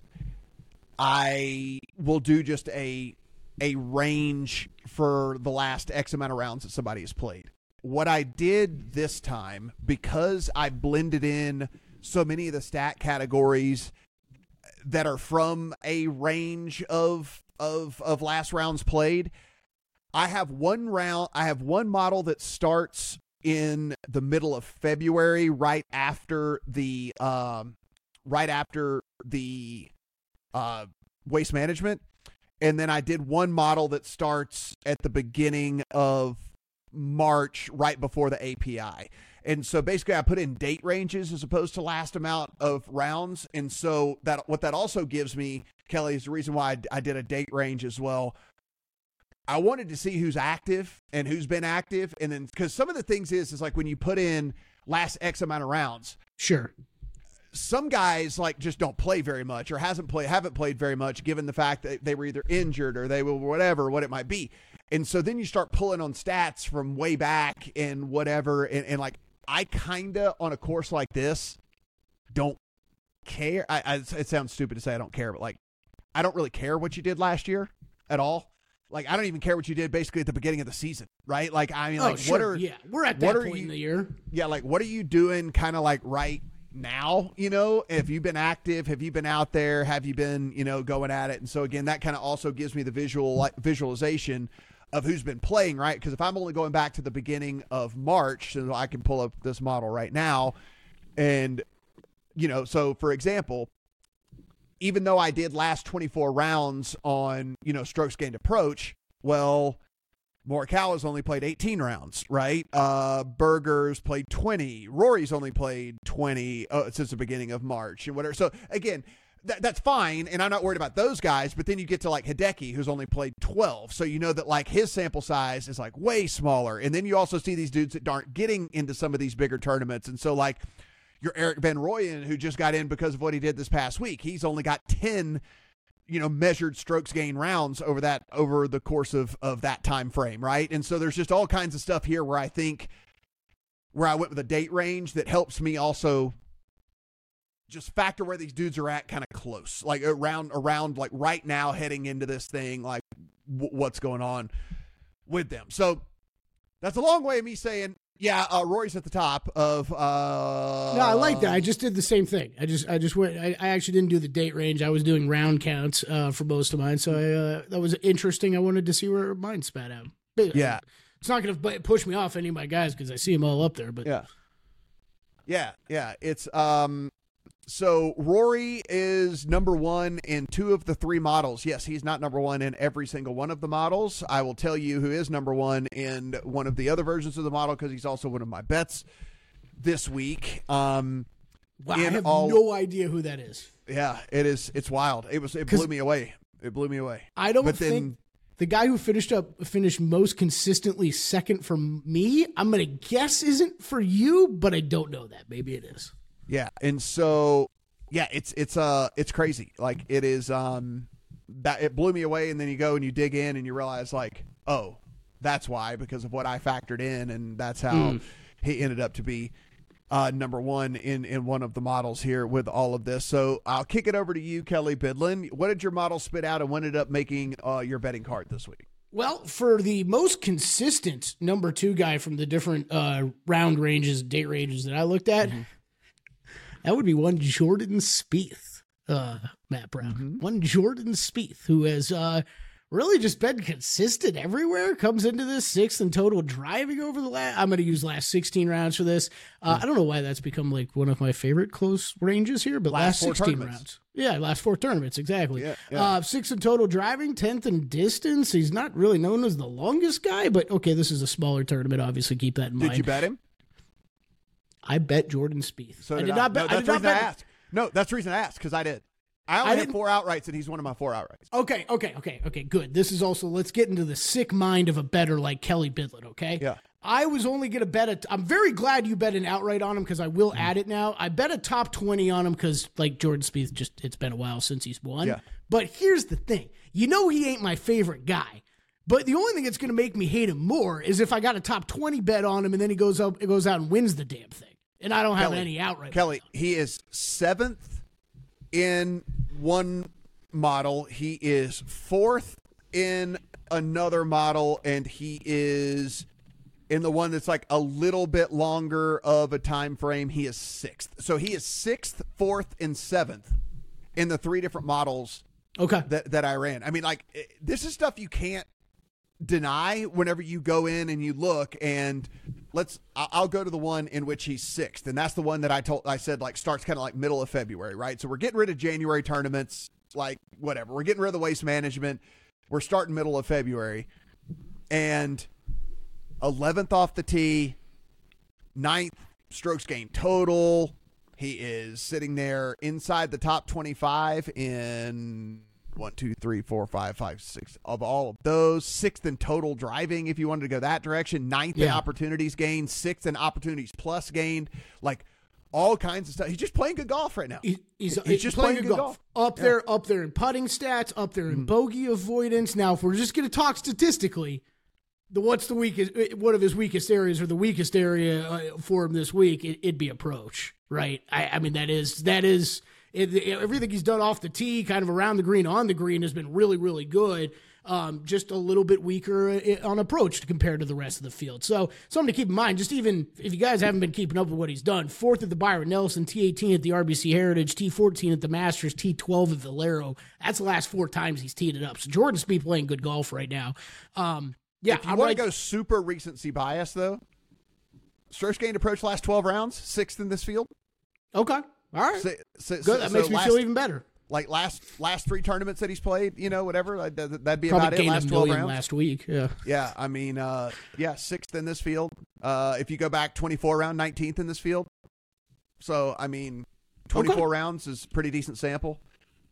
I will do just a a range for the last X amount of rounds that somebody has played. What I did this time, because I blended in so many of the stat categories that are from a range of of of last rounds played, I have one round, I have one model that starts in the middle of February, right after the, um, right after the, uh, waste management. And then I did one model that starts at the beginning of March, right before the A P I. And so basically I put in date ranges as opposed to last amount of rounds. And so that, what that also gives me, Kelly, is the reason why I, I did a date range as well. I wanted to see who's active and who's been active. And then, because some of the things is, is like when you put in last X amount of rounds.
Sure.
Some guys like just don't play very much or hasn't played, haven't played very much given the fact that they were either injured or they were whatever, what it might be. And so then you start pulling on stats from way back and whatever. And, and like, I kind of on a course like this don't care. I, I, it sounds stupid to say I don't care, but like, I don't really care what you did last year at all. Like, I don't even care what you did basically at the beginning of the season, right? Like, I mean, like,
oh, sure.
what are,
yeah, we're at that point
you,
in the year.
Yeah. Like, what are you doing kind of like right now? You know, have you been active? Have you been out there? Have you been, you know, going at it? And so again, that kind of also gives me the visual like, visualization of who's been playing, right? Because if I'm only going back to the beginning of March, so I can pull up this model right now. And, you know, so for example, even though I did last twenty-four rounds on, you know, strokes gained approach, well, Morikawa's only played eighteen rounds, right? Uh, Berger's played twenty. Rory's only played twenty uh, since the beginning of March and whatever. So again, th- that's fine, and I'm not worried about those guys. But then you get to like Hideki, who's only played twelve, so you know that like his sample size is like way smaller. And then you also see these dudes that aren't getting into some of these bigger tournaments, and so like your Eric Van Rooyen, who just got in because of what he did this past week, he's only got ten, you know, measured strokes gain rounds over that over the course of of that time frame, right? And so there's just all kinds of stuff here where I think where I went with a date range that helps me also just factor where these dudes are at kind of close, like around, around like right now heading into this thing, like w- what's going on with them. So that's a long way of me saying, yeah, uh, Rory's at the top of, uh,
no, I like that. I just did the same thing. I just, I just went, I, I actually didn't do the date range. I was doing round counts, uh, for most of mine. So I, uh, that was interesting. I wanted to see where mine spat out. But,
yeah.
It's not going to push me off any of my guys because I see them all up there, but
yeah. Yeah. Yeah. It's, um, So Rory is number one in two of the three models. Yes, he's not number one in every single one of the models. I will tell you who is number one in one of the other versions of the model because he's also one of my bets this week. Um,
wow, I have all, no idea who that is.
Yeah, it is. It's wild. It was. It blew me away. It blew me away.
I don't
but
think
then,
the guy who finished up finished most consistently second for me. I'm gonna guess isn't for you, but I don't know that. Maybe it is.
Yeah, and so yeah, it's it's uh it's crazy. Like it is um that it blew me away, and then you go and you dig in and you realize like, oh, that's why, because of what I factored in, and that's how mm. he ended up to be uh number one in in one of the models here with all of this. So I'll kick it over to you, Kelly Bidlin. What did your model spit out and what ended up making uh your betting card this week?
Well, for the most consistent number two guy from the different uh round ranges, date ranges that I looked at, mm-hmm. that would be one Jordan Spieth, uh, Matt Brown. Mm-hmm. One Jordan Spieth, who has uh, really just been consistent everywhere, comes into this sixth in total driving over the last, I'm going to use last sixteen rounds for this. Uh, mm-hmm. I don't know why that's become like one of my favorite close ranges here, but last, last sixteen rounds. Yeah, last four tournaments, exactly. Yeah, yeah. Uh, sixth in total driving, tenth in distance. He's not really known as the longest guy, but okay, this is a smaller tournament, obviously keep that in
did
mind.
Did you bet him?
I bet Jordan Spieth.
So
I
did
did
I.
not bet.
No, that's
I did
the
not
reason
bet.
I asked. No, that's the reason I asked, because I did. I only
I
had four outrights, and he's one of my four outrights.
Okay, okay, okay, okay, good. This is also, let's get into the sick mind of a bettor like Kelly Bidlin, okay?
Yeah.
I was only going to bet it. I'm very glad you bet an outright on him because I will mm. add it now. I bet a top twenty on him because, like, Jordan Spieth, just it's been a while since he's won.
Yeah.
But here's the thing. You know he ain't my favorite guy. But the only thing that's going to make me hate him more is if I got a top twenty bet on him and then he goes up, it goes out and wins the damn thing. And I don't have
Kelly,
any outright.
Kelly, he is seventh in one model. He is fourth in another model, and he is in the one that's like a little bit longer of a time frame. He is sixth. So he is sixth, fourth, and seventh in the three different models
okay.
that, that I ran. I mean, like, this is stuff you can't deny whenever you go in and you look. And let's I'll go to the one in which he's sixth, and that's the one that I told I said like starts kind of like middle of February, right? So we're getting rid of January tournaments, like whatever, we're getting rid of the waste management, we're starting middle of February, and eleventh off the tee, ninth strokes gained total. He is sitting there inside the top twenty-five in one, two, three, four, five, five, six of all of those. Sixth in total driving, if you wanted to go that direction. Ninth yeah. in opportunities gained. Sixth in opportunities plus gained. Like all kinds of stuff. He's just playing good golf right now.
He, he's,
he's,
he's
just
playing,
playing
good
golf.
golf. Up
yeah.
there, up there in putting stats, up there in mm. bogey avoidance. Now, if we're just going to talk statistically, the what's the weakest, one of his weakest areas or the weakest area uh, for him this week, it, it'd be approach, right? I, I mean, that is, that is, It, everything he's done off the tee, kind of around the green, on the green, has been really, really good. Um, just a little bit weaker on approach compared to the rest of the field. So something to keep in mind, just even if you guys haven't been keeping up with what he's done, fourth at the Byron Nelson, T eighteen at the R B C Heritage, T fourteen at the Masters, T twelve at Valero. That's the last four times he's teed it up. So Jordan Spieth playing good golf right now. Um, yeah,
if you want to go super recency bias, though, strokes gained approach last twelve rounds, sixth in this field.
Okay. All right.
So, so,
Good.
So,
that makes
so
me
last,
feel even better.
Like last last three tournaments that he's played, you know, whatever, that'd, that'd be
Probably
about it. Last twelve rounds.
Last week, yeah.
Yeah, I mean, uh, yeah, sixth in this field. Uh, if you go back twenty-four round, nineteenth in this field. So, I mean, twenty-four okay. rounds is pretty decent sample.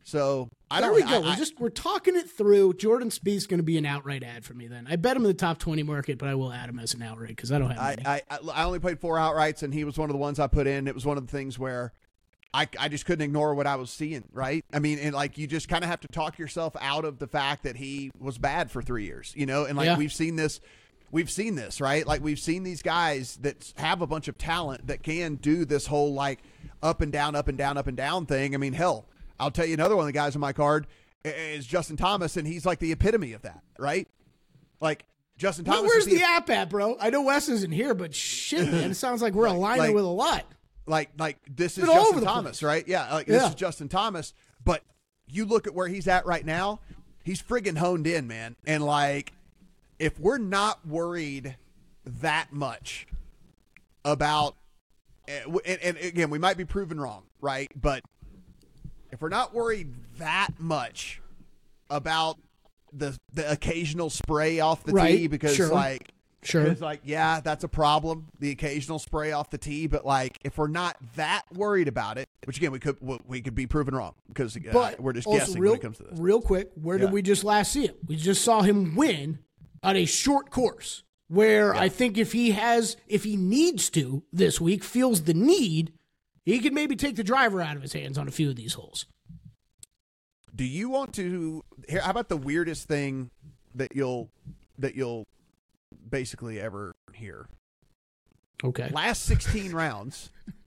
So I
there
don't.
we go.
I,
we're
I,
just we're talking it through. Jordan Spieth's going to be an outright ad for me. Then I bet him in the top twenty market, but I will add him as an outright because I don't have.
I,
many.
I I only played four outrights, and he was one of the ones I put in. It was one of the things where I I just couldn't ignore what I was seeing. Right? I mean, and like you just kind of have to talk yourself out of the fact that he was bad for three years. You know, and like
Yeah.
we've seen this. We've seen this, right? Like we've seen these guys that have a bunch of talent that can do this whole like up and down, up and down, up and down thing. I mean, hell, I'll tell you another one of the guys on my card is Justin Thomas, and he's like the epitome of that, right? Like Justin Thomas.
Where's
is
the app at, bro? I know Wes isn't here, but shit, man, it sounds like we're aligning
like-
with a lot.
Like, like this is
Been all over
Justin
the
Thomas,
place.
right? Yeah, like this
Yeah.
is Justin Thomas. But you look at where he's at right now, he's friggin' honed in, man. And like, if we're not worried that much about, and, and again, we might be proven wrong, right? But if we're not worried that much about the the occasional spray off the
Right,
tee, because
sure.
like,
Sure.
it's like, yeah, that's a problem, the occasional spray off the tee. But like, if we're not that worried about it, which again, we could we could be proven wrong because uh,
But
we're just
also,
guessing
real,
when it comes to this.
Real quick, where
Yeah.
did we just last see him? We just saw him win on a short course where I think if he has, if he needs to this week, feels the need, he could maybe take the driver out of his hands on a few of these holes.
Do you want to? Here, how about the weirdest thing that you'll that you'll basically ever hear?
Okay.
Last sixteen rounds.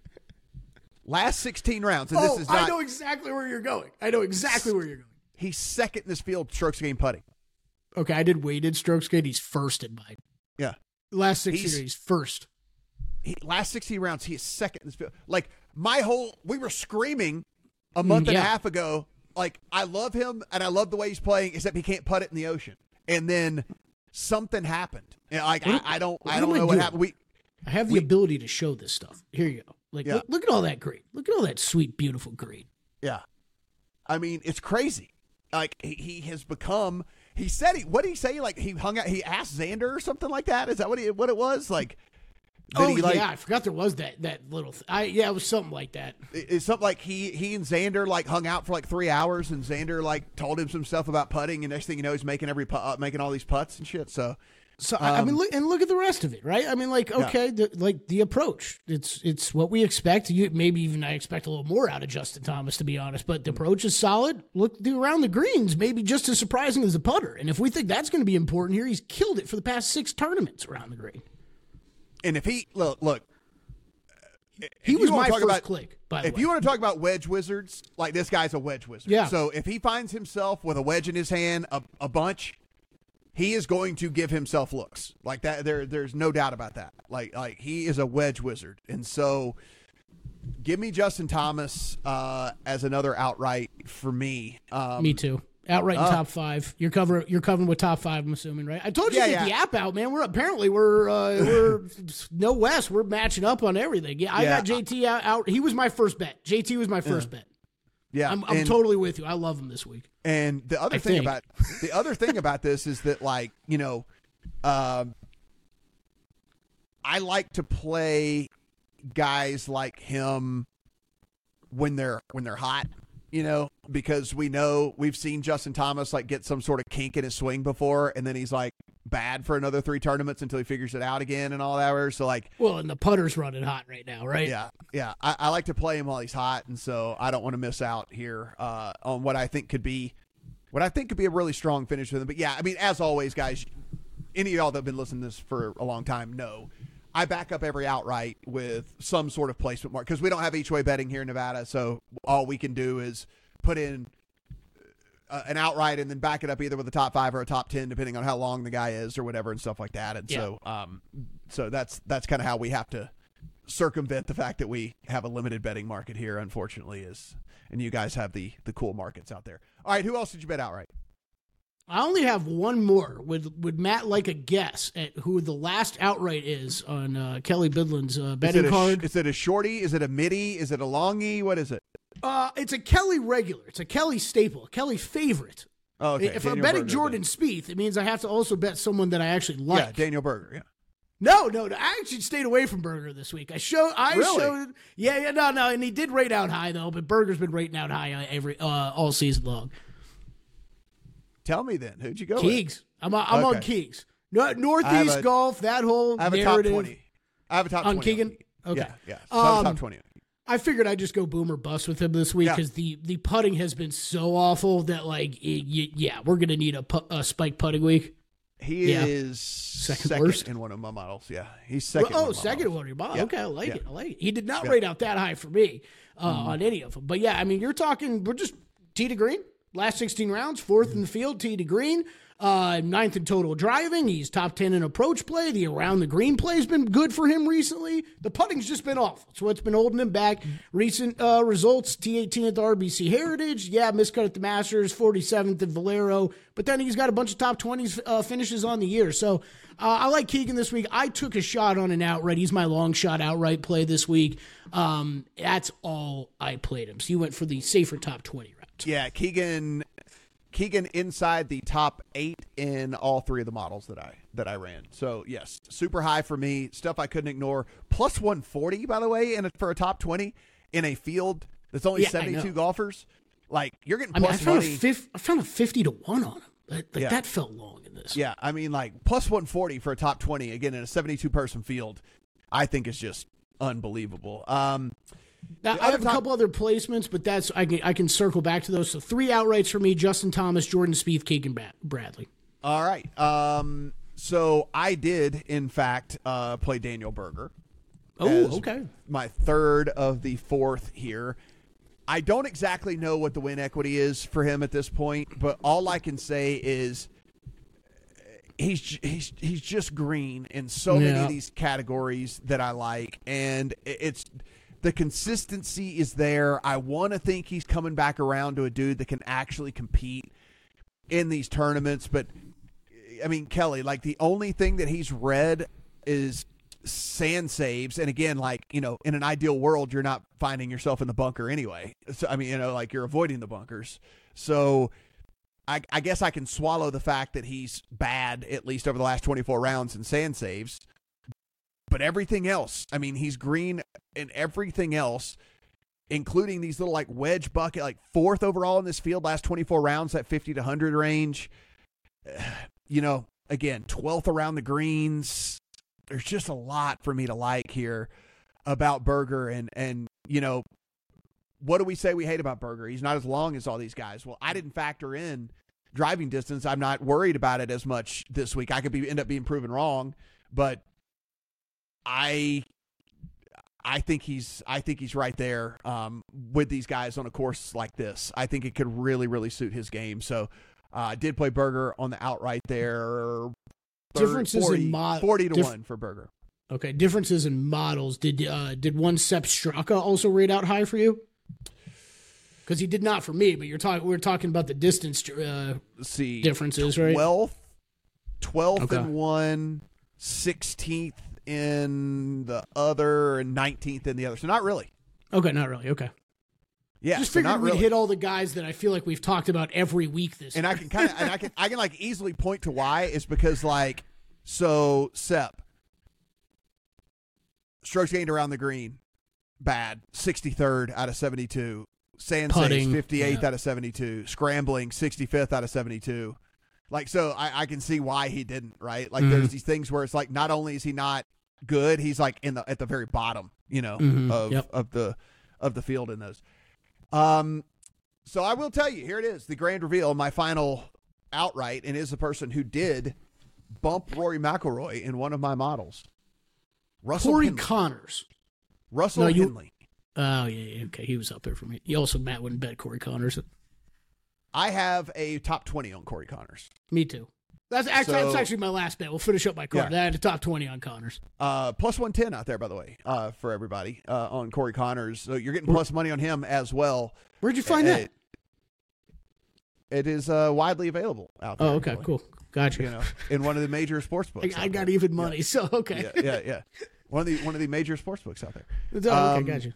Last sixteen rounds, and
oh,
this is not.
I know exactly where you're going. I know exactly where you're going.
He's second in this field strokes game putting.
Okay, I did weighted strokes gained. He's first in mine.
Yeah.
Last sixteen,
He's-
he's first.
He, last sixteen rounds, he is second in this field. Like my whole, we were screaming a month and
yeah.
a half ago. Like I love him and I love the way he's playing, except he can't putt it in the ocean. And then something happened. And like I, I don't,
what
I don't
am I
know what
doing?
happened. We
I have the
we-
ability to show this stuff. Here you go. Like,
Yeah.
look, look at all that green. Look at all that sweet, beautiful green.
Yeah. I mean, it's crazy. Like he, he has become. He said he. What did he say? Like he hung out. He asked Xander or something like that. Is that what he? What it was? Like. that
Oh
he, like,
yeah, I forgot there was that that little. Th- I yeah, it was something like that.
It's something like he he and Xander like hung out for like three hours, and Xander like told him some stuff about putting, and next thing you know, he's making every put, uh, making all these putts and shit. So
So I I mean,
Um,
look, and look at the rest of it, right? I mean, like, okay, the, like the approach, it's it's what we expect. You maybe even I expect a little more out of Justin Thomas, to be honest. But the approach is solid. Look the, around the greens, maybe just as surprising as the putter. And if we think that's going to be important here, he's killed it for the past six tournaments around the green.
and if he look look,
He
if
was
you wanna
my
talk
first
about-
click. By the
if
way,
you want to talk about wedge wizards, like this guy's a wedge wizard.
Yeah.
So if he finds himself with a wedge in his hand a, a bunch, he is going to give himself looks like that. There, there's no doubt about that. Like, like he is a wedge wizard, and so give me Justin Thomas uh, as another outright for me. Um,
me too. Outright in
uh,
top five. You're covering. You're covering with top five. I'm assuming, right? I told you
Yeah,
to get
yeah.
the app out, man. We're apparently we're uh, we're no West. We're matching up on everything. Yeah, I
Yeah.
got J T out, out. He was my first bet. J T was my first bet.
Yeah,
I'm, I'm
and-
totally with you. I love him this week.
And the other
I
thing
think.
about the other thing about this is that, like, you know, um, I like to play guys like him when they're when they're hot, you know, because we know we've seen Justin Thomas like get some sort of kink in his swing before, and then he's like bad for another three tournaments until he figures it out again and all that. So like,
Well, and the putter's running hot right now, right?
yeah, yeah. I, I like to play him while he's hot, and so I don't want to miss out here uh, on what I think could be, what I think could be a really strong finish with him. But yeah, I mean, as always, guys, any of y'all that have been listening to this for a long time know I back up every outright with some sort of placement mark because we don't have each way betting here in Nevada. So all we can do is put in uh, an outright and then back it up either with a top five or a top ten, depending on how long the guy is or whatever and stuff like that. And
Yeah.
so, um, so that's that's kind of how we have to circumvent the fact that we have a limited betting market here, unfortunately, is and you guys have the the cool markets out there. All right, who else did you bet outright?
I only have one more. Would Would Matt like a guess at who the last outright is on uh, Kelly Bidlin's uh,
Is
betting
it, a,
card?
is it a shorty? Is it a midi? Is it a longie? What is it?
Uh, it's a Kelly regular. It's a Kelly staple. A Kelly favorite.
Oh, okay.
If
Daniel
I'm betting
Berger,
Jordan Spieth, it means I have to also bet someone that I actually
then.
like.
Yeah, Daniel Berger. Yeah.
No, no, no. I actually stayed away from Berger this week. I showed, I
Really?
showed, yeah, yeah, no, no, and he did rate out high though. But Berger's been rating out high uh, every uh, all season long.
Tell me then, who'd you go with?
Keegs, I'm on, I'm on
Okay.
Keegs. No, Northeast
a-
Golf, that whole
I have a
narrative.
top twenty. I have a top
On
twenty
Keegan? Okay.
Yeah, yeah. So I have a
Um,
top twenty.
I figured I'd just go boom or bust with him this week
Yeah.
because the, the putting has been so awful that, like, it, y yeah, we're going to need a, pu a spike putting week.
He
Yeah.
is
Second
second,
worst?
in one of my models. Yeah, he's second.
Well,
in
oh,
one of my
second
models.
one of your models.
Yeah.
Okay, I like
Yeah.
it. I like it. He did not
Yeah.
rate out that high for me uh, on any of them. But, yeah, I mean, you're talking, we're just tee to green. Last sixteen rounds, fourth in the field, tee to green. Uh, ninth in total driving. He's top ten in approach play. The around the green play has been good for him recently. The putting's just been awful. It's what's been holding him back. Recent uh, results, T eighteen at the R B C Heritage. Yeah, miscut at the Masters, forty-seventh at Valero. But then he's got a bunch of top twenties uh, finishes on the year. So uh, I like Keegan this week. I took a shot on an outright. He's my long shot outright play this week. Um, that's all I played him. So you went for the safer top twenty route.
Yeah, Keegan. Keegan inside the top eight in all three of the models that I that I ran. So yes, super high for me. Stuff I couldn't ignore. Plus one forty, by the way, in a, for a top twenty in a field that's only
Yeah, I
seventy-two
know.
golfers. Like you're getting
I mean, I
plus
found, a
money.
fif- I found a fifty to one on him. Like, like
Yeah.
that felt long in this.
Yeah, I mean, like plus one forty for a top twenty again in a seventy-two person field. I think is just unbelievable. Um,
Now,
The
I
other
have a
top-
couple other placements, but that's I can I can circle back to those. So three outrights for me: Justin Thomas, Jordan Spieth, Keegan Ba- Bradley.
all right. Um, so I did, in fact, uh, play Daniel Berger.
Oh,
as
okay.
My third of the fourth here. I don't exactly know what the win equity is for him at this point, but all I can say is he's he's he's just green in so many
Yeah.
of these categories that I like, and it's the consistency is there. I want to think he's coming back around to a dude that can actually compete in these tournaments, but I mean, Kelly, like the only thing that he's read is sand saves, and again, like, you know, in an ideal world you're not finding yourself in the bunker anyway, so I mean, you know, like you're avoiding the bunkers. So I, I guess I can swallow the fact that he's bad at least over the last twenty-four rounds in sand saves, but everything else, I mean, he's green in everything else, including these little like wedge bucket, like fourth overall in this field last twenty-four rounds, that fifty to one hundred range. You know, again, twelfth around the greens. There's just a lot for me to like here about Berger. And, and, you know, what do we say we hate about Berger? He's not as long as all these guys. Well, I didn't factor in driving distance. I'm not worried about it as much this week. I could be end up being proven wrong, but I I think he's I think he's right there um, with these guys on a course like this. I think it could really, really suit his game. So I uh, did play Berger on the outright there.
Differences
forty,
in mod
forty to
diff-
one for Berger.
Okay, differences in models. Did uh, did one Sepp Straka also rate out high for you? Because he did not for me. But you're talking. We're talking about the distance uh,
Let's see
differences, right?
twelfth, twelfth
Okay.
in one, sixteenth in the other, and nineteenth in the other. So not really.
Okay, not really. Okay,
Yeah,
just
so
figured
not
we'd
really.
hit all the guys that I feel like we've talked about every week this.
And I can kind of, and I can, I can like easily point to why is because like, so Sepp, strokes gained around the green, bad, sixty-third out of seventy-two, sand saves
Putting,
fifty-eighth
yeah.
out of seventy-two, scrambling sixty-fifth out of seventy-two. Like, so I, I can see why he didn't, right? Like,
Mhm.
there's these things where it's like, not only is he not good, he's like in the at the very bottom, you know,
Mhm.
of
Yep.
of the of the field in those. Um, so I will tell you, here it is, the grand reveal, my final outright, and is the person who did bump Rory McIlroy in one of my models. Russell
Corey
Henley.
Connors.
Russell
No, you-
Henley.
Oh yeah, yeah, okay, he was up there for me. You also Matt wouldn't bet Corey Connors.
I have a top twenty on Corey Connors.
Me too. That's actually
So-
that's actually my last bet. We'll finish up my card.
Yeah.
I had a top twenty on Connors.
Uh, plus one ten out there, by the way, uh, for everybody uh, on Corey Connors. So you're getting plus money on him as well.
Where'd you find
It-
that?
It is uh, widely available out there.
Oh, okay,
really.
cool, gotcha.
You know, in one of the major sports books.
I, I
out
got
there.
even money, so okay.
Yeah, yeah, yeah. One of the one of the major sports books out there.
Oh, okay,
Um,
gotcha.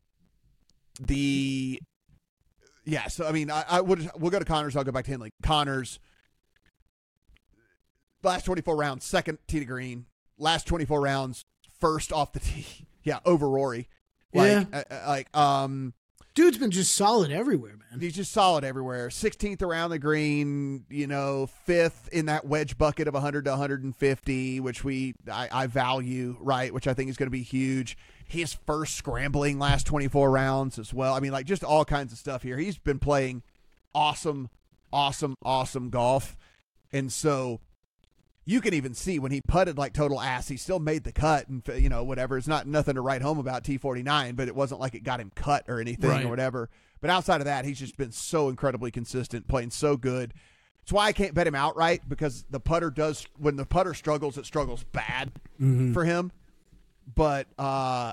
The yeah, so I mean, I, I would we'll go to Connors. I'll go back to Henley. Connors, last twenty-four rounds, second tee to green, last twenty-four rounds, first off the tee. Yeah, over Rory. Like,
yeah.
uh, like, um,
dude's been just solid everywhere, man.
He's just solid everywhere. sixteenth around the green, you know, fifth in that wedge bucket of one hundred to one hundred fifty, which we I, I value, right? Which I think is going to be huge. His first scrambling last twenty-four rounds as well. I mean, like, just all kinds of stuff here. He's been playing awesome, awesome, awesome golf. And so you can even see when he putted like total ass, he still made the cut and, you know, whatever. It's not nothing to write home about T forty-nine, but it wasn't like it got him cut or anything
right.
or whatever. But outside of that, he's just been so incredibly consistent, playing so good. That's why I can't bet him outright, because the putter does, when the putter struggles, it struggles bad mm-hmm. for him. But uh,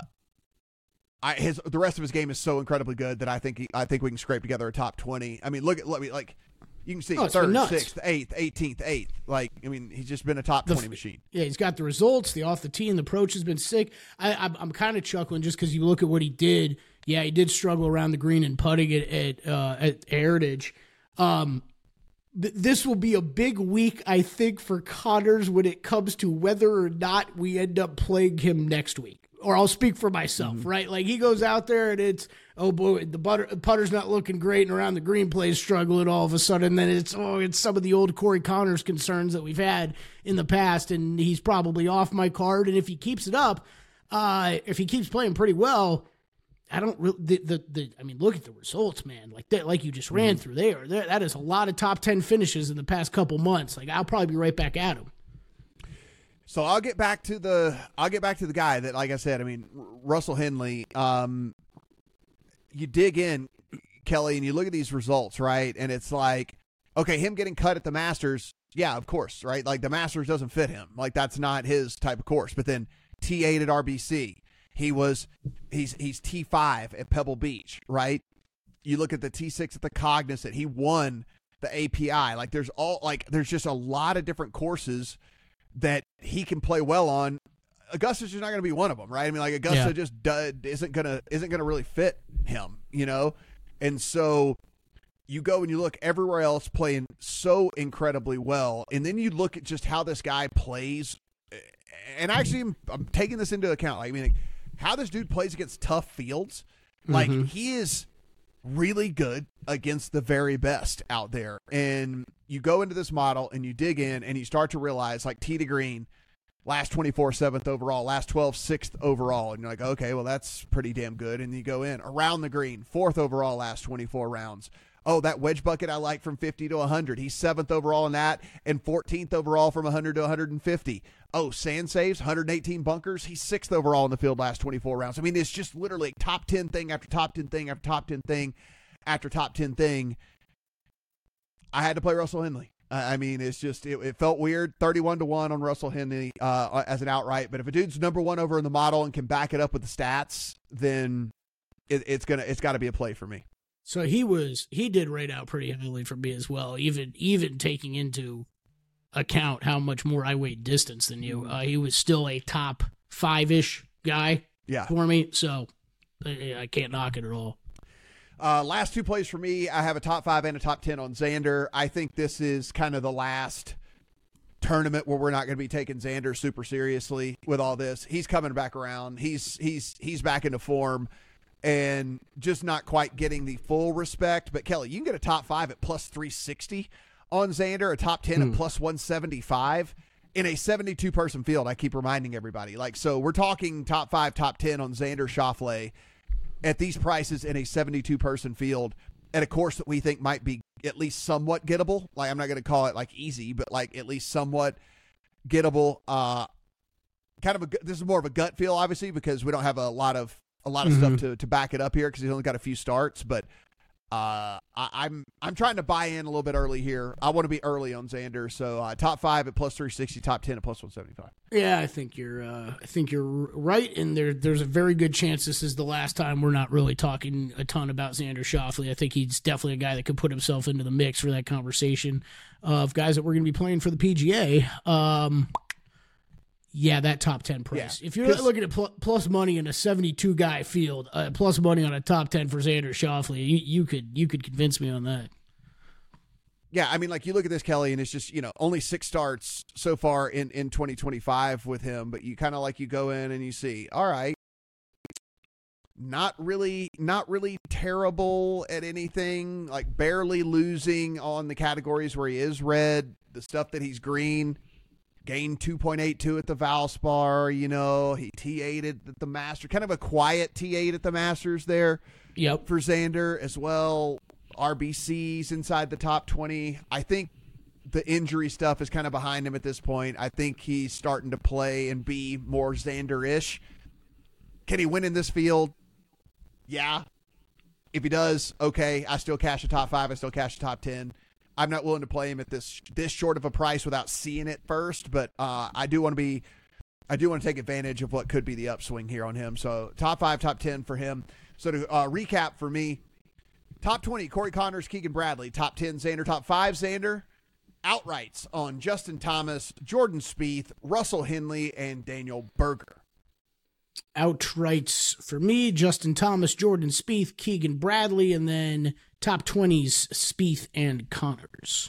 I his the rest of his game is so incredibly good that I think he, I think we can scrape together a top twenty. I mean, look at let me like. You can see
oh,
third, sixth, eighth, eighteenth, eighth. Like, I mean, he's just been a top twenty
the,
machine.
Yeah, he's got the results, the off the tee, and the approach has been sick. I, I'm, I'm kind of chuckling just because you look at what he did. Yeah, he did struggle around the green and putting it at uh, at Heritage. Um, th- this will be a big week, I think, for Connors when it comes to whether or not we end up playing him next week. Or I'll speak for myself, mm-hmm. right? Like, he goes out there and it's, oh boy, the butter, putter's not looking great, and around the green plays struggling all of a sudden. Then it's, oh, it's some of the old Corey Connors concerns that we've had in the past, and he's probably off my card. And if he keeps it up, uh, if he keeps playing pretty well, I don't really, the, the, the, I mean, look at the results, man. Like that, like you just ran mm-hmm. through there. there. That is a lot of top ten finishes in the past couple months. Like, I'll probably be right back at him.
So I'll get back to the I'll get back to the guy that, like I said, I mean, Russell Henley. Um, you dig in, Kelly, and you look at these results, right? And it's like, okay, him getting cut at the Masters, yeah, of course, right? Like, the Masters doesn't fit him. Like, that's not his type of course. But then T eight at R B C, he was he's he's T five at Pebble Beach, right? You look at the T six at the Cognizant, he won the A P I. Like, there's all like there's just a lot of different courses that he can play well on. Augusta's just not going to be one of them, right? I mean, like, Augusta
yeah.
just does, isn't going to isn't going to really fit him, you know? And so you go and you look everywhere else playing so incredibly well, and then you look at just how this guy plays. And actually, I'm, I'm taking this into account. Like, I mean, like, how this dude plays against tough fields. Like, mm-hmm. he is really good against the very best out there. And you go into this model and you dig in and you start to realize, like, tee to green, last twenty-four, seventh overall, last twelve, sixth overall. And you're like, okay, well, that's pretty damn good. And you go in around the green, fourth overall, last twenty-four rounds. Oh, that wedge bucket I like from fifty to one hundred. He's seventh overall in that and fourteenth overall from one hundred to one hundred fifty. Oh, sand saves, one hundred eighteen bunkers. He's sixth overall in the field last twenty-four rounds. I mean, it's just literally top ten thing after top ten thing after top ten thing after top ten thing. I had to play Russell Henley. I mean, it's just, it, it felt weird. thirty-one to one on Russell Henley uh, as an outright. But if a dude's number one over in the model and can back it up with the stats, then it, it's gonna it's got to be a play for me.
So he was he did rate out pretty heavily for me as well, even even taking into account how much more I weighed distance than you. Uh, he was still a top five-ish guy
yeah.
for me, so I, I can't knock it at all.
Uh, last two plays for me, I have a top five and a top ten on Xander. I think this is kind of the last tournament where we're not going to be taking Xander super seriously with all this. He's coming back around. He's he's he's back into form. And just not quite getting the full respect. But, Kelly, you can get a top five at plus three sixty on Xander, a top ten mm. at plus one seventy-five in a seventy-two person field. I keep reminding everybody. Like, so we're talking top five, top ten on Xander Schauffele at these prices in a seventy-two person field at a course that we think might be at least somewhat gettable. Like, I'm not going to call it, like, easy, but, like, at least somewhat gettable. Uh, kind of a, this is more of a gut feel, obviously, because we don't have a lot of, a lot of mm-hmm. stuff to, to back it up here because he's only got a few starts, but uh, I, I'm I'm trying to buy in a little bit early here. I want to be early on Xander, so uh, top five at plus three sixty, top ten at plus one seventy-five.
Yeah, I think you're uh, I think you're right, and there there's a very good chance this is the last time we're not really talking a ton about Xander Schauffele. I think he's definitely a guy that could put himself into the mix for that conversation of guys that we're going to be playing for the P G A. Um, Yeah, that top ten price. Yeah, if you're looking at pl- plus money in a seventy-two guy field, uh, plus money on a top ten for Xander Schauffele, you, you could you could convince me on that.
Yeah, I mean, like you look at this, Kelly, and it's just, you know, only six starts so far in, in twenty twenty-five with him, but you kind of like you go in and you see, all right, not really, not really terrible at anything, like barely losing on the categories where he is red, the stuff that he's green, gained two point eight two at the Valspar, you know, he T eight'd at the Masters, kind of a quiet T eight at the Masters there.
Yep.
For Xander as well. R B Cs inside the top twenty. I think the injury stuff is kind of behind him at this point. I think he's starting to play and be more Xander-ish. Can he win in this field? Yeah. If he does, okay. I still cash a top five. I still cash a top ten. I'm not willing to play him at this this short of a price without seeing it first, but uh, I do want to be I do want to take advantage of what could be the upswing here on him. So top five, top ten for him. So to uh, recap for me, top twenty, Corey Connors, Keegan Bradley. Top ten, Xander. Top five, Xander. Outrights on Justin Thomas, Jordan Spieth, Russell Henley, and Daniel Berger.
Outrights for me, Justin Thomas, Jordan Spieth, Keegan Bradley, and then top twenties, Spieth and Connors.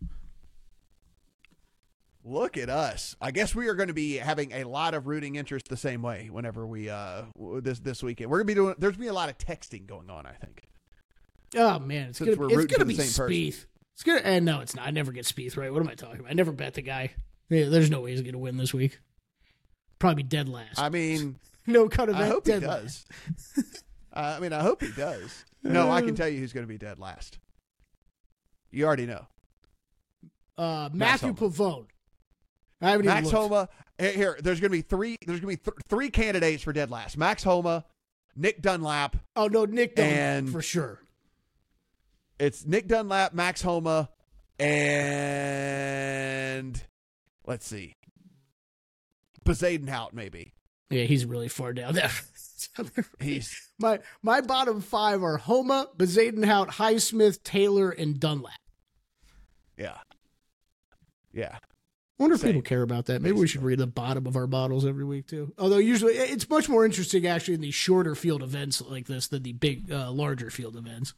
Look at us. I guess we are going to be having a lot of rooting interest the same way whenever we, uh, this, this weekend. We're going to be doing, there's going to be a lot of texting going on, I think.
Oh, man, it's
Since
gonna, it's gonna be
Spieth.
Person. It's gonna, and no, it's not. I never get Spieth right. What am I talking about? I never bet the guy. Yeah, there's no way he's gonna win this week. Probably be dead last.
I mean,
no cut of that.
I hope
dead
he does. uh, I mean, I hope he does. No, I can tell you who's going to be dead last. You already know.
Uh, Matthew Pavone. I haven't
Max
even looked.
Homa. Here, there's going to be three. There's going to be th- three candidates for dead last. Max Homa, Nick Dunlap.
Oh no, Nick Dunlap
and
for sure.
It's Nick Dunlap, Max Homa, and let's see, Bezadenhout maybe.
Yeah, he's really far down there.
He's
my my bottom five are Homa, Bezadenhout, Highsmith, Taylor, and Dunlap.
Yeah, yeah.
I wonder if
Same.
people care about that. Maybe we should read the bottom of our bottles every week too. Although usually it's much more interesting actually in these shorter field events like this than the big, uh, larger field events.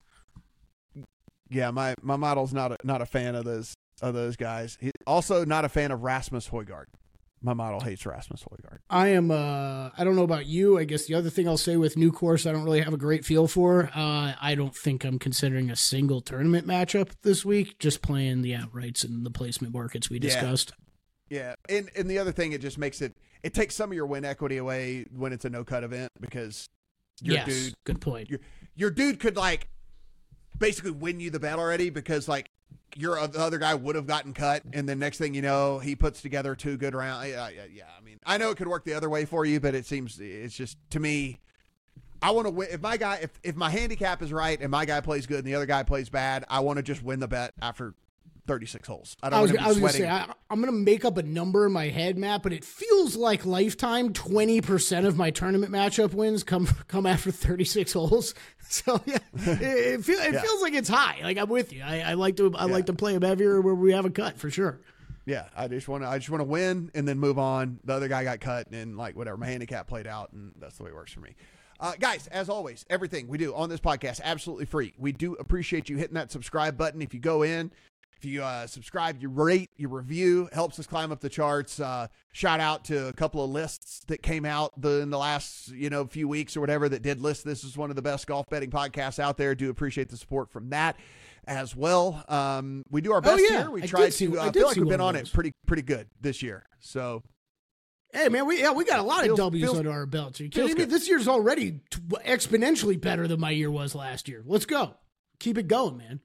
Yeah, my, my model's not a, not a fan of those of those guys. He, also not a fan of Rasmus Højgaard. My model hates Rasmus Højgaard.
I am, uh, I don't know about you. I guess the other thing I'll say with new course, I don't really have a great feel for. Uh, I don't think I'm considering a single tournament matchup this week, just playing the outrights and the placement markets we discussed.
Yeah. yeah. And, and the other thing, it just makes it, it takes some of your win equity away when it's a no-cut event because your
yes,
dude.
good point.
Your, your dude could, like, basically win you the bet already because, like, your the other guy would have gotten cut, and then next thing you know, he puts together two good rounds. Yeah, yeah, yeah. I mean, I know it could work the other way for you, but it seems it's just to me. I want to win. If my guy, if if my handicap is right and my guy plays good and the other guy plays bad, I want to just win the bet after thirty-six holes. I don't
I was,
want to be
I was gonna
sweating.
say I, I'm gonna make up a number in my head, Matt, but it feels like lifetime twenty percent of my tournament matchup wins come come after thirty-six holes. So yeah, it, it, feel, it
Yeah.
feels like it's high. Like I'm with you. I, I like to I
Yeah.
like to play them heavier where we have a cut for sure.
Yeah, I just want to. I just want to win and then move on. The other guy got cut, and like whatever, my handicap played out, and that's the way it works for me. Uh, guys, as always, everything we do on this podcast absolutely free. We do appreciate you hitting that subscribe button. If you go in, if you uh, subscribe, you rate, you review, helps us climb up the charts. Uh, shout out to a couple of lists that came out the, in the last you know few weeks or whatever that did list this is one of the best golf betting podcasts out there. Do appreciate the support from that as well. Um, we do our best
Oh, yeah.
here. We
I
try
did see-
to.
I
I
did
feel like
see
we've
one
been
of
on
those.
it pretty pretty good this year. So
Hey man, we yeah we got a lot
Feels-
of W's
feels-
under our belts. Are you
feels
kidding me?
good.
This year's already t- exponentially better than my year was last year. Let's go, keep it going, man.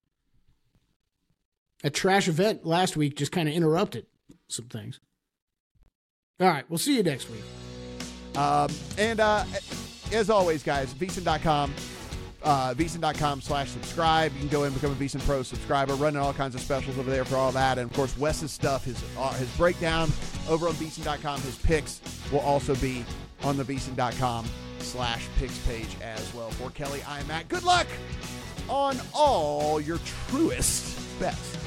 A trash event last week just kind of interrupted some things. All right, we'll see you next week.
Um, and uh, as always, guys, V S I N dot com, uh, V S I N dot com slash subscribe. You can go in and become a V S I N Pro subscriber, running all kinds of specials over there for all that. And, of course, Wes's stuff, his uh, his breakdown over on V S I N dot com, his picks will also be on the V S I N dot com slash picks page as well. For Kelly, I'm Matt. Good luck on all your truest bets.